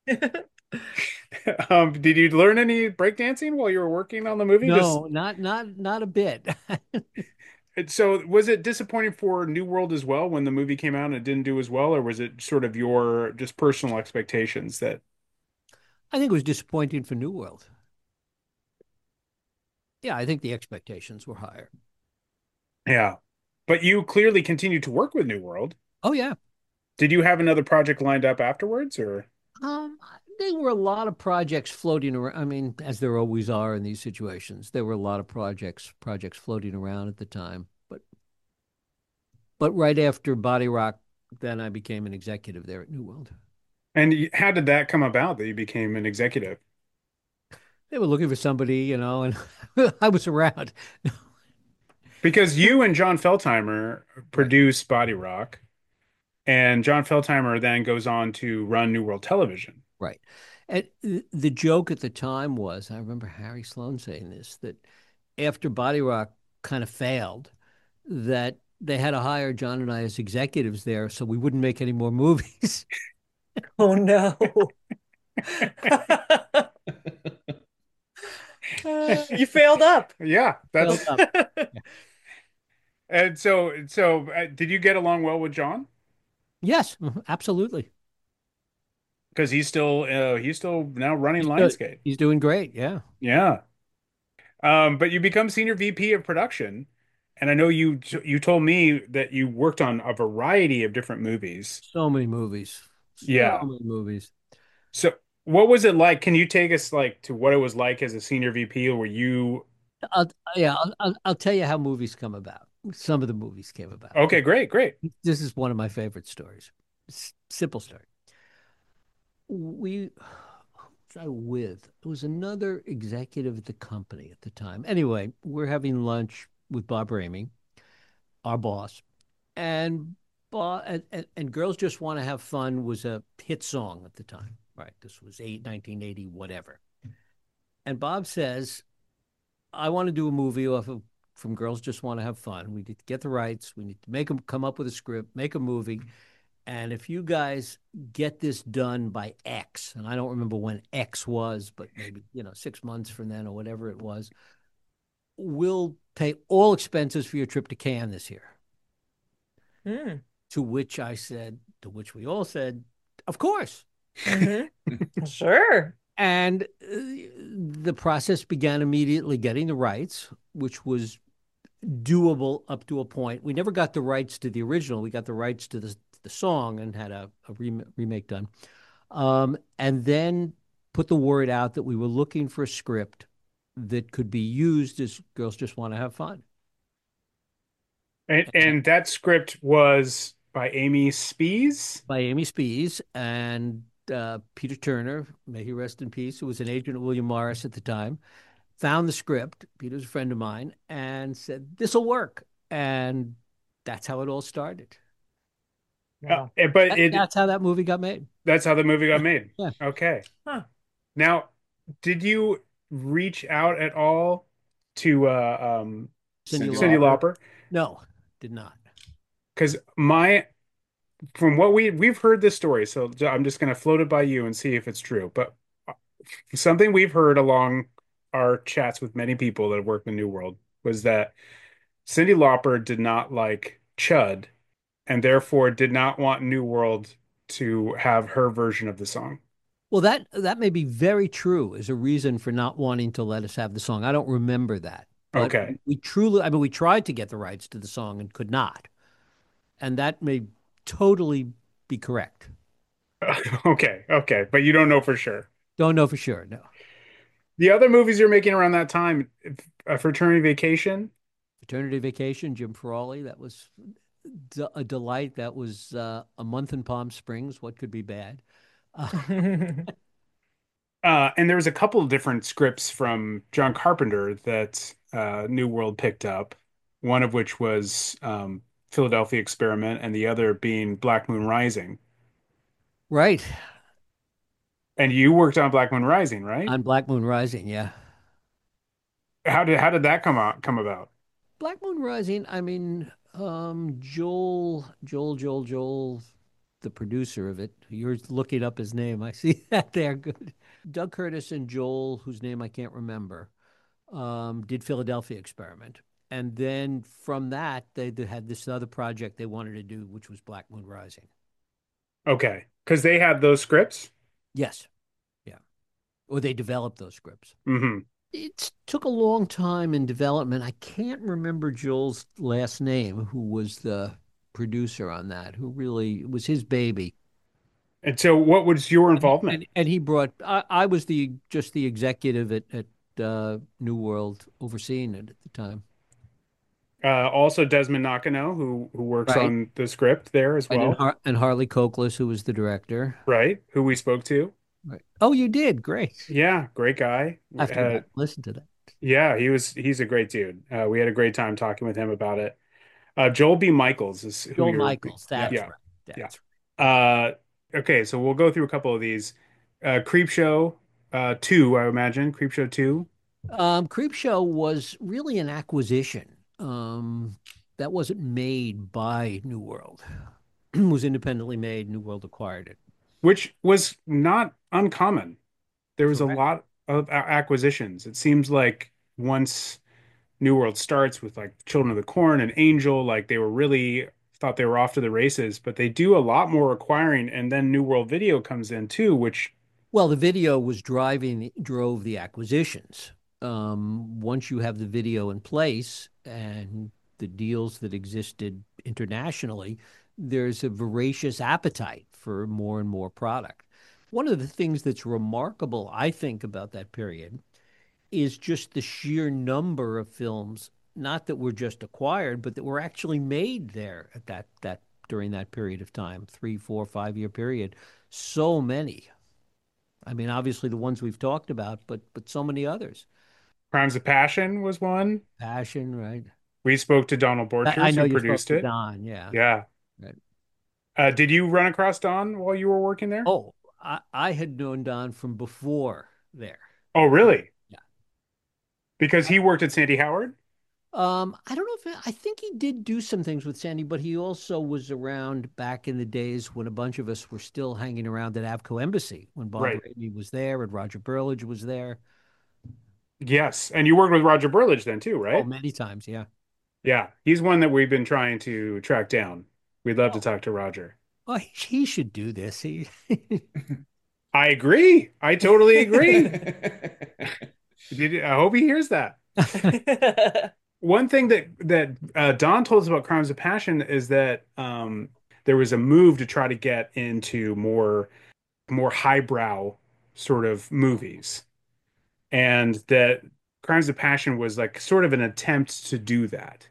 Um, did you learn any breakdancing while you were working on the movie? Just No, not not not a bit. so was it disappointing for New World as well when the movie came out and it didn't do as well, or was it sort of your just personal expectations that I think it was disappointing for New World. Yeah, I think the expectations were higher. yeah. But you clearly continued to work with New World. Oh yeah. Did you have another project lined up afterwards, or? Um, there were a lot of projects floating around. I mean, as there always are in these situations, there were a lot of projects projects floating around at the time. But but right after Body Rock, then I became an executive there at New World. And y- how did that come about that you became an executive? They were looking for somebody, you know, and I was around. Because you and John Feltheimer Right, produce Body Rock, and John Feltheimer then goes on to run New World Television. right. And th- the joke at the time was, I remember Harry Sloan saying this, that after Body Rock kind of failed, that they had to hire John and I as executives there so we wouldn't make any more movies. Oh no. You failed up. Yeah, Failed that's up. and so so uh, did you get along well with John? Yes, mhm, absolutely. Because he's still uh, he's still now running He's, do- Lionsgate. he's doing great. Yeah. Yeah. Um, but you become senior V P of production, and I know you you told me that you worked on a variety of different movies. So many movies. So Yeah. many movies. So what was it like? Can you take us like to what it was like as a senior V P? Or were you I'll, yeah, I'll, I'll, I'll tell you how movies come about. Some of the movies came about. okay? Great, great. This is one of my favorite stories. S- simple story. We, who was I with? It was another executive at the company at the time. Anyway, we're having lunch with Bob Ramey, our boss, and, Bob, and, and, and Girls Just Want to Have Fun was a hit song at the time. Right. This was eight, nineteen eighty, whatever. And Bob says, I want to do a movie off of from Girls Just Want to Have Fun. We need to get the rights. We need to make them come up with a script, make a movie. And if you guys get this done by X, and I don't remember when X was, but maybe, you know, six months from then or whatever it was, we'll pay all expenses for your trip to Cannes this year. Mm. To which I said, to which we all said, of course. Mm-hmm. Sure. And uh, the process began immediately getting the rights, which was doable up to a point. We never got the rights to the original. We got the rights to the, the song and had a, a rem remake done. Um, and then put the word out that we were looking for a script that could be used as Girls Just Want to Have Fun. And and that script was by Amy Spees. By Amy Spees and uh, Peter Turner, may he rest in peace, who was an agent of William Morris at the time, found the script. Peter's a friend of mine, and said, "This'll work." And that's how it all started. Uh, eh, but That- it that's how that movie got made. that's how the movie got made. Yeah. Okay. Huh. Now, did you reach out at all to uh, um, Cyndi Cyndi Cyndi Lauper? Lauper? No, did not. Because my, from what we we've heard this story, so I'm just going to float it by you and see if it's true. But uh, something we've heard along our chats with many people that work in New World was that Cyndi Lauper did not like Chud and therefore did not want New World to have her version of the song. Well, that that may be very true as a reason for not wanting to let us have the song. I don't remember that, but Okay. we truly, I mean, we tried to get the rights to the song and could not, and that may totally be correct. Okay. Okay. But you don't know for sure. Don't know for sure. No. The other movies you're making around that time, uh, Fraternity Vacation. Fraternity Vacation, Jim Frawley, that was d- a delight. That was uh, A Month in Palm Springs. What could be bad? Uh, Uh, and there was a couple of different scripts from John Carpenter that uh, New World picked up, one of which was um, Philadelphia Experiment, and the other being Black Moon Rising. right. And you worked on Black Moon Rising, right? On Black Moon Rising, yeah. How did how did that come out come about? Black Moon Rising, I mean, um, Joel, Joel, Joel, Joel, the producer of it. You're looking up his name. I see that there. Good. Doug Curtis and Joel, whose name I can't remember, um, did Philadelphia Experiment. And then from that, they, they had this other project they wanted to do, which was Black Moon Rising. Okay, because they had those scripts. Yes. Yeah. Or they developed those scripts. Hmm. It took a long time in development. I can't remember Joel's last name, who was the producer on that, who really it was his baby. And so, what was your And involvement? and, and he brought I, I was the just the executive at at uh, New World overseeing it at the time. Uh, also, Desmond Nakano, who who works Right. on the script there as Right. And well, Har and Harley Cokless, who was the director. right? Who we spoke to. Right. Oh, you did. Great. Yeah, great guy. I have to go Uh, back and listen to that. yeah, he was he's a great dude. Uh, we had a great time talking with him about it. Uh, Joel B. Michaels is who Joel you're. Michaels. Yeah. That's Yeah, right. yeah. That's Uh, okay, so we'll go through a couple of these. Uh, Creepshow uh, two, I imagine. Creepshow two. right. Um, Creepshow was really an acquisition. Um, that wasn't made by New World. It was independently made. New World acquired it. Which was not uncommon. There was a Correct. lot of a- acquisitions. It seems like once New World starts with like Children of the Corn and Angel, like they were really thought they were off to the races, but they do a lot more acquiring, and then New World Video comes in too, which Well, the video was driving drove the acquisitions. Um, once you have the video in place and the deals that existed internationally, there's a voracious appetite for more and more product. One of the things that's remarkable, I think, about that period is just the sheer number of films, not that were just acquired, but that were actually made there at that that during that period of time, three, four, five year period. So many. I mean, obviously the ones we've talked about, but but so many others. Crimes of Passion was one. Passion, right? We spoke to Donald I, I Borchers, know who you spoke produced to it. Don, yeah. Yeah. Right. Uh, did you run across Don while you were working there? Oh, I, I had known Don from before there. Oh, really? Yeah. Because he worked at Sandy Howard? Um, I don't know if I think he did do some things with Sandy, but he also was around back in the days when a bunch of us were still hanging around at Avco Embassy when Bob Right. Raimi was there and Roger Burlage was there. Yes. And you worked with Roger Burlage then too, Oh, right? many times, yeah. Yeah. He's one that we've been trying to track down. We'd love to Oh, talk to Roger. well, he, he should do this. He I agree. I totally agree. Did, I hope he hears that. One thing that that uh, Don told us about Crimes of Passion is that um, there was a move to try to get into more more highbrow sort of movies, and that Crimes of Passion was like sort of an attempt to do that.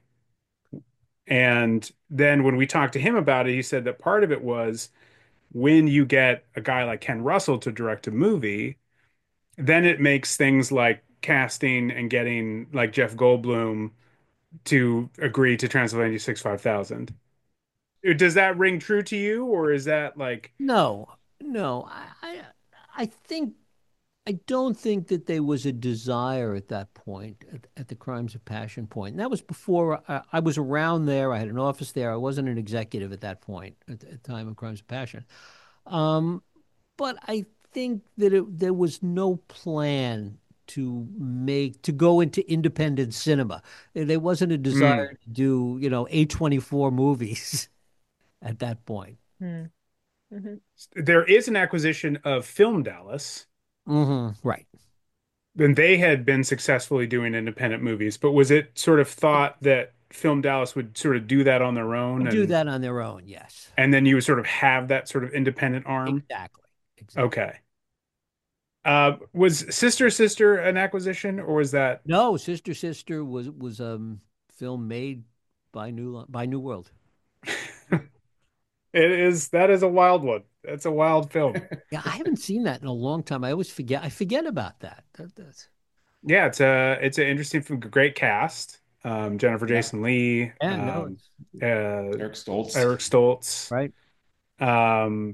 And then when we talked to him about it, he said that part of it was when you get a guy like Ken Russell to direct a movie, then it makes things like casting and getting like Jeff Goldblum to agree to Transylvania six five thousand. Does that ring true to you, or is that like no, no. I, I I think I don't think that there was a desire at that point, at, at the Crimes of Passion point. And that was before I, I was around there. I had an office there. I wasn't an executive at that point, at the time of Crimes of Passion. Um, but I think that it, there was no plan to make to go into independent cinema. There wasn't a desire to do, you know, A twenty-four movies at that point. Hmm. hmm There is an acquisition of Film Dallas, Mm-hmm. Right. and they had been successfully doing independent movies. But was it sort of thought that Film Dallas would sort of do that on their own, Do and that on their own, yes. and then you would sort of have that sort of independent arm? Exactly. Exactly. Okay. Uh, was Sister Sister an acquisition, or was that No, Sister Sister was was um film made by New by New World. it is that is a wild one. That's a wild film. Yeah, I haven't seen that in a long time. I always forget. I forget about that. That- that's Yeah, it's a it's an interesting film, great cast. Um, Jennifer Yeah. Jason Leigh, yeah, no, um, it's uh, Eric Stoltz. Eric Stoltz. right. Um,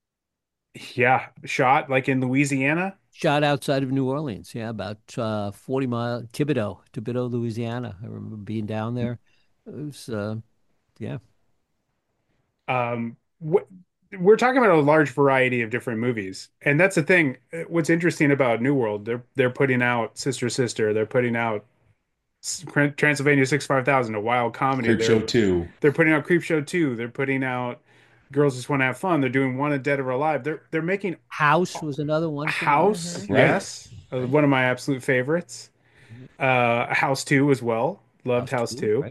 yeah, shot like in Louisiana. Shot outside of New Orleans. Yeah, about uh, forty mile Thibodaux, Thibodaux, Louisiana. I remember being down there. It was uh, yeah. Um, wh we're talking about a large variety of different movies, and that's the thing. Uh, What's interesting about New World, they're they're putting out Sister Sister, they're putting out S- Transylvania sixty-five thousand, a wild comedy. Creep They're Show two. they're putting out Creep Show two. They're putting out Girls Just Want to Have Fun. They're doing Wanted Dead or Alive. They're they're making House was another one. from there. House, Right. yes, uh, one of my absolute favorites. Uh, House two as well. Loved House two, two. right?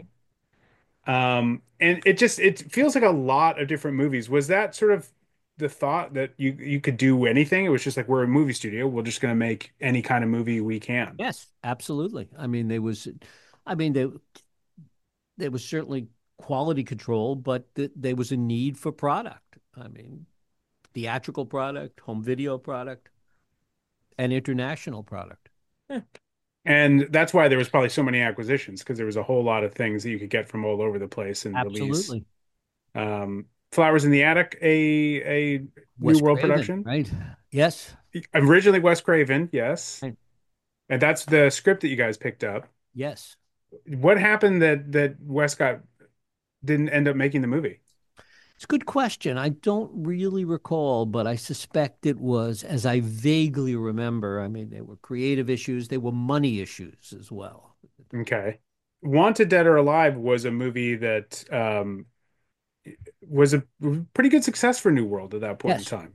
Um, and it just it feels like a lot of different movies. Was that sort of the thought that you you could do anything? It was just like we're a movie studio. We're just going to make any kind of movie we can. Yes, absolutely. I mean, there was, I mean, there there was certainly quality control, but th there was a need for product. I mean, theatrical product, home video product, and international product. And that's why there was probably so many acquisitions, because there was a whole lot of things that you could get from all over the place and release. Absolutely. Um, Flowers in the Attic, a a Wes New World Craven, production. right? Yes. Originally Wes Craven, yes. Right. And that's the script that you guys picked up. Yes. What happened that that Wes got didn't end up making the movie? It's a good question. I don't really recall, but I suspect it was, as I vaguely remember. I mean, there were creative issues, there were money issues as well. Okay. Wanted Dead or Alive was a movie that um, was a pretty good success for New World at that point Yes. in time.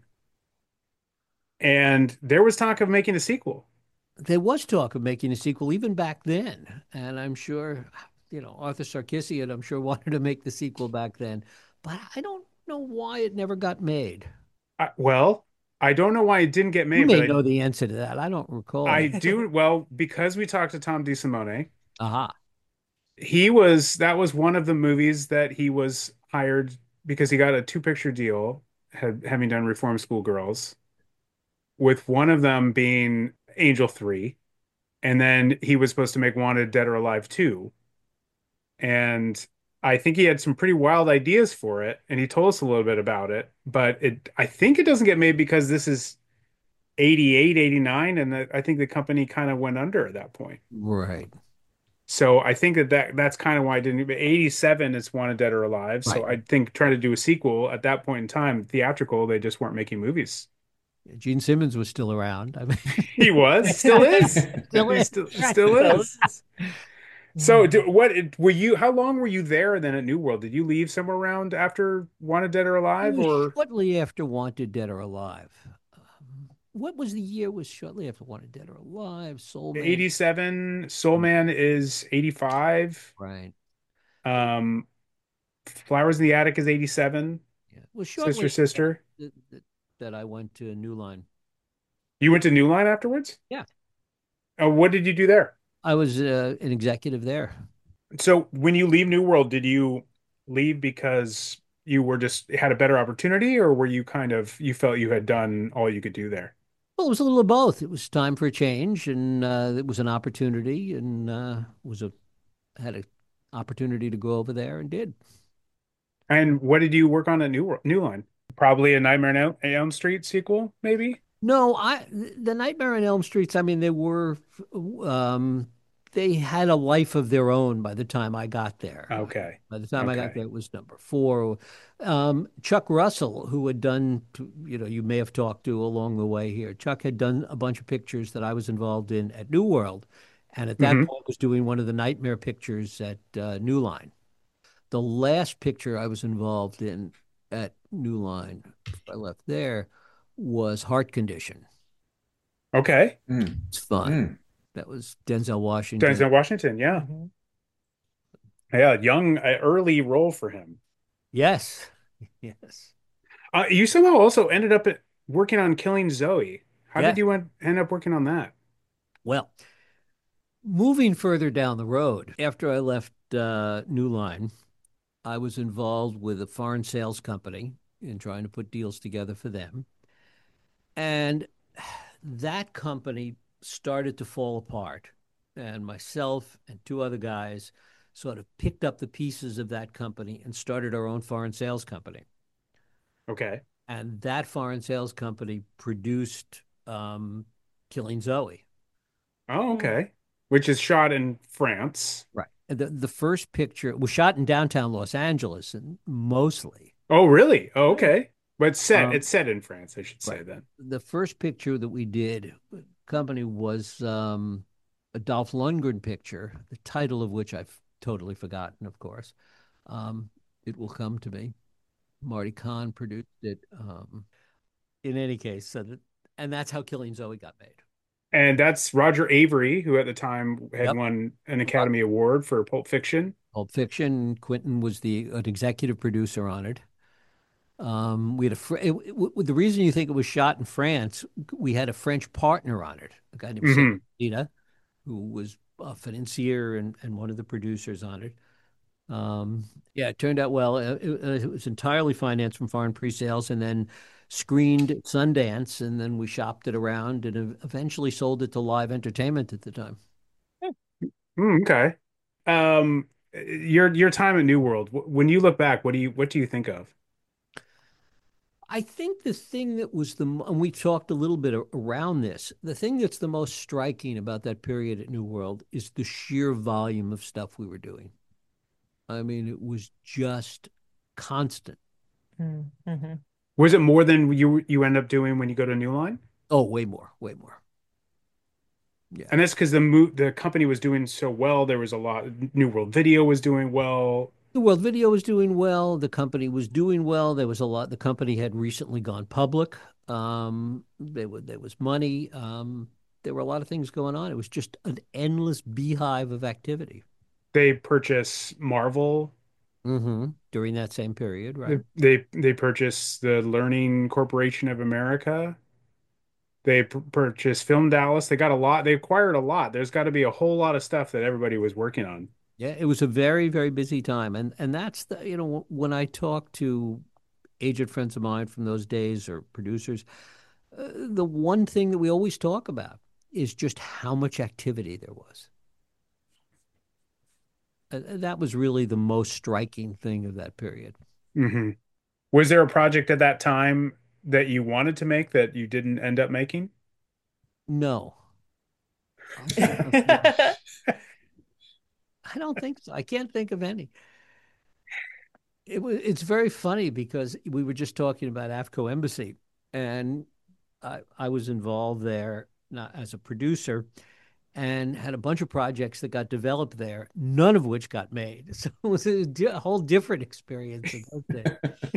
And there was talk of making a sequel. There was talk of making a sequel even back then, and I'm sure, you know, Arthur Sarkisian, I'm sure, wanted to make the sequel back then, but I don't know why it never got made. I, well, I don't know why it didn't get You made, may but know the answer to that. I don't recall. I, I do. Well, because we talked to Tom DeSimone, Aha. he was that was one of the movies that he was hired because he got a two picture deal, had, having done Reform School Girls, with one of them being Angel three, and then he was supposed to make Wanted Dead or Alive two. And I think he had some pretty wild ideas for it, and he told us a little bit about it, but it I think it doesn't get made because this is eighty-eight, eighty-nine, and I think the company kind of went under at that point. Right. So I think that, that that's kind of why I didn't. eighty-seven is Wanted Dead or Alive. So Right. I think trying to do a sequel at that point in time, theatrical, they just weren't making movies. Gene Simmons was still around. I mean, He was, still is, Still He is. still, still is. So do, what were you? How long were you there then at New World? Did you leave somewhere around after Wanted Dead or it Alive, was or shortly after Wanted Dead or Alive. Um, what was the year? Was shortly after Wanted Dead or Alive? Soul Man. eighty-seven? Soul Man is eighty-five. Right. Um, Flowers in the Attic is eighty-seven. Yeah. Well, shortly Sister after Sister. that, that, that I went to New Line. You went to New Line afterwards? Yeah. Uh, what did you do there? I was uh, an executive there. So when you leave New World, did you leave because you were just had a better opportunity, or were you kind of you felt you had done all you could do there? Well, it was a little of both. It was time for a change, and uh, it was an opportunity, and uh, was a had an opportunity to go over there, and did. And what did you work on at New World, New Line? Probably a Nightmare on El- Elm Street sequel, maybe? No, I the Nightmare on Elm Streets, I mean, they were um they had a life of their own by the time I got there. Okay. By the time I got Okay. there, it was number four. Um, Chuck Russell, who had done, you know, you may have talked to along the way here. Chuck had done a bunch of pictures that I was involved in at New World, and at that Mhm. point was doing one of the Nightmare pictures at uh, New Line. The last picture I was involved in at New Line, before I left there, was Heart Condition. Okay. Mm. It's fun. Mm. That was Denzel Washington. Denzel Washington, yeah. Mhm. Yeah, young, uh, early role for him. Yes. Yes. Uh, you somehow also ended up at, working on Killing Zoe. How Yeah. did you en- end up working on that? Well, moving further down the road, after I left uh, New Line, I was involved with a foreign sales company in trying to put deals together for them. And that company started to fall apart. And myself and two other guys sort of picked up the pieces of that company and started our own foreign sales company. Okay. And that foreign sales company produced um, Killing Zoe. Oh, okay. Which is shot in France. Right. And The the first picture was shot in downtown Los Angeles, and mostly. Oh, really? Oh, okay. But it's set, Um, it's set in France, I should say right. then. The first picture that we did, company was um, a Dolph Lundgren picture, the title of which I've totally forgotten, of course. Um, it will come to me. Marty Kahn produced it. Um, in any case, so that, and that's how Killing Zoe got made. And that's Roger Avery, who at the time had Yep. won an Academy Award for Pulp Fiction. Pulp Fiction. Quentin was the an executive producer on it. Um, we had a fr it, it, w- the reason you think it was shot in France, we had a French partner on it, a guy named Mhm. Sam, who was a financier and, and one of the producers on it. Um, yeah, it turned out well. It, it, it was entirely financed from foreign pre-sales and then screened at Sundance, and then we shopped it around and ev- eventually sold it to Live Entertainment at the time. Mm, okay. Um, your your time at New World, wh- when you look back, what do you what do you think of? I think the thing that was the, and we talked a little bit a- around this, the thing that's the most striking about that period at New World is the sheer volume of stuff we were doing. I mean, it was just constant. Mhm. Was it more than you you end up doing when you go to New Line? Oh, way more, way more. Yeah. And that's because the mo the company was doing so well. There was a lot. New World Video was doing well. The World Video was doing well. The company was doing well. There was a lot. The company had recently gone public. Um, there was there was money. Um, there were a lot of things going on. It was just an endless beehive of activity. They purchase Marvel. Mm-hmm. During that same period, right? They they they purchase the Learning Corporation of America. They p purchased Film Dallas. They got a lot. They acquired a lot. There's got to be a whole lot of stuff that everybody was working on. Yeah, it was a very, very busy time. And and that's the, you know, when I talk to aged friends of mine from those days or producers, uh, the one thing that we always talk about is just how much activity there was. Uh, that was really the most striking thing of that period. Hmm. Was there a project at that time that you wanted to make that you didn't end up making? No, I don't think so. I can't think of any. It was, it's very funny because we were just talking about AFCO Embassy, and I, I was involved there not as a producer and had a bunch of projects that got developed there, none of which got made. So it was a, di- a whole different experience in those days.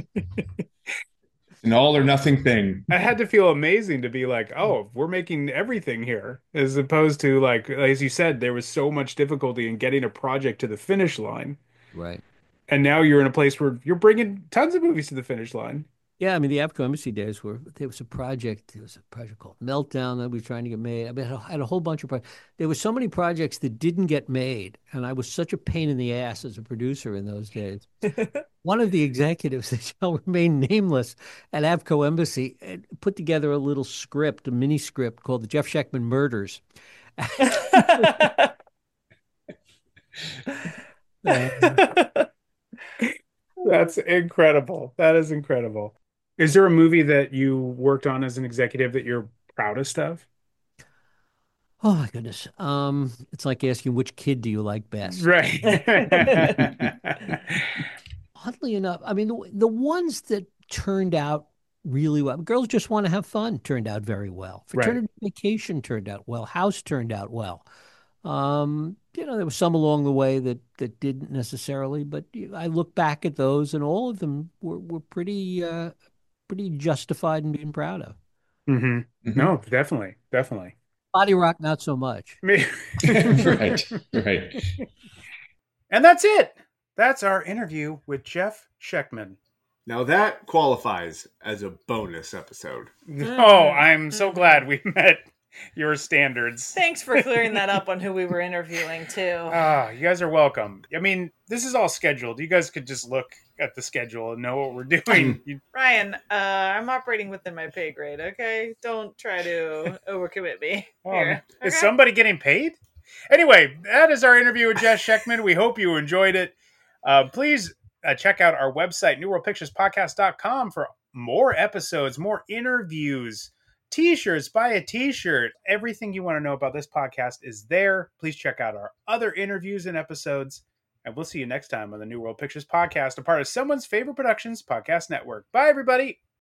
An all or nothing thing. I had to feel amazing to be like, oh, we're making everything here, as opposed to like, as you said, there was so much difficulty in getting a project to the finish line. Right. And now you're in a place where you're bringing tons of movies to the finish line. Yeah, I mean, the AFCO Embassy days were, there was a project, there was a project called Meltdown that we were trying to get made. I mean, I had a, had a whole bunch of projects. There were so many projects that didn't get made, and I was such a pain in the ass as a producer in those days. One of the executives that shall remain nameless at AFCO Embassy uh, put together a little script, a mini script called The Jeff Sheckman Murders. Uh, That's incredible. That is incredible. Is there a movie that you worked on as an executive that you're proudest of? Oh my goodness. Um, it's like asking which kid do you like best? Right. Oddly enough, I mean, the, the ones that turned out really well, Girls Just Want to Have Fun turned out very well. Right. Fraternity Vacation turned out well. House turned out well. Um, you know, there was some along the way that that didn't necessarily, but you- I look back at those, and all of them were were pretty uh, pretty justified in being proud of. hmm Mhm. No, definitely, definitely. Body Rock, not so much. Me- Right, right. And that's it. That's our interview with Jeff Scheckman. Now that qualifies as a bonus episode. Oh, I'm so glad we met your standards. Thanks for clearing that up on who we were interviewing too. Ah, you guys are welcome. I mean, this is all scheduled. You guys could just look at the schedule and know what we're doing. You- Ryan, uh, I'm operating within my pay grade, okay? Don't try to overcommit me. Oh, Here, Is okay? somebody getting paid? Anyway, that is our interview with Jess Scheckman. We hope you enjoyed it. Uh, please uh, check out our website, new world pictures podcast dot com, for more episodes, more interviews, t-shirts. Buy a t-shirt. Everything you want to know about this podcast is there. Please check out our other interviews and episodes. And we'll see you next time on the New World Pictures Podcast, a part of Someone's Favorite Productions Podcast Network. Bye, everybody.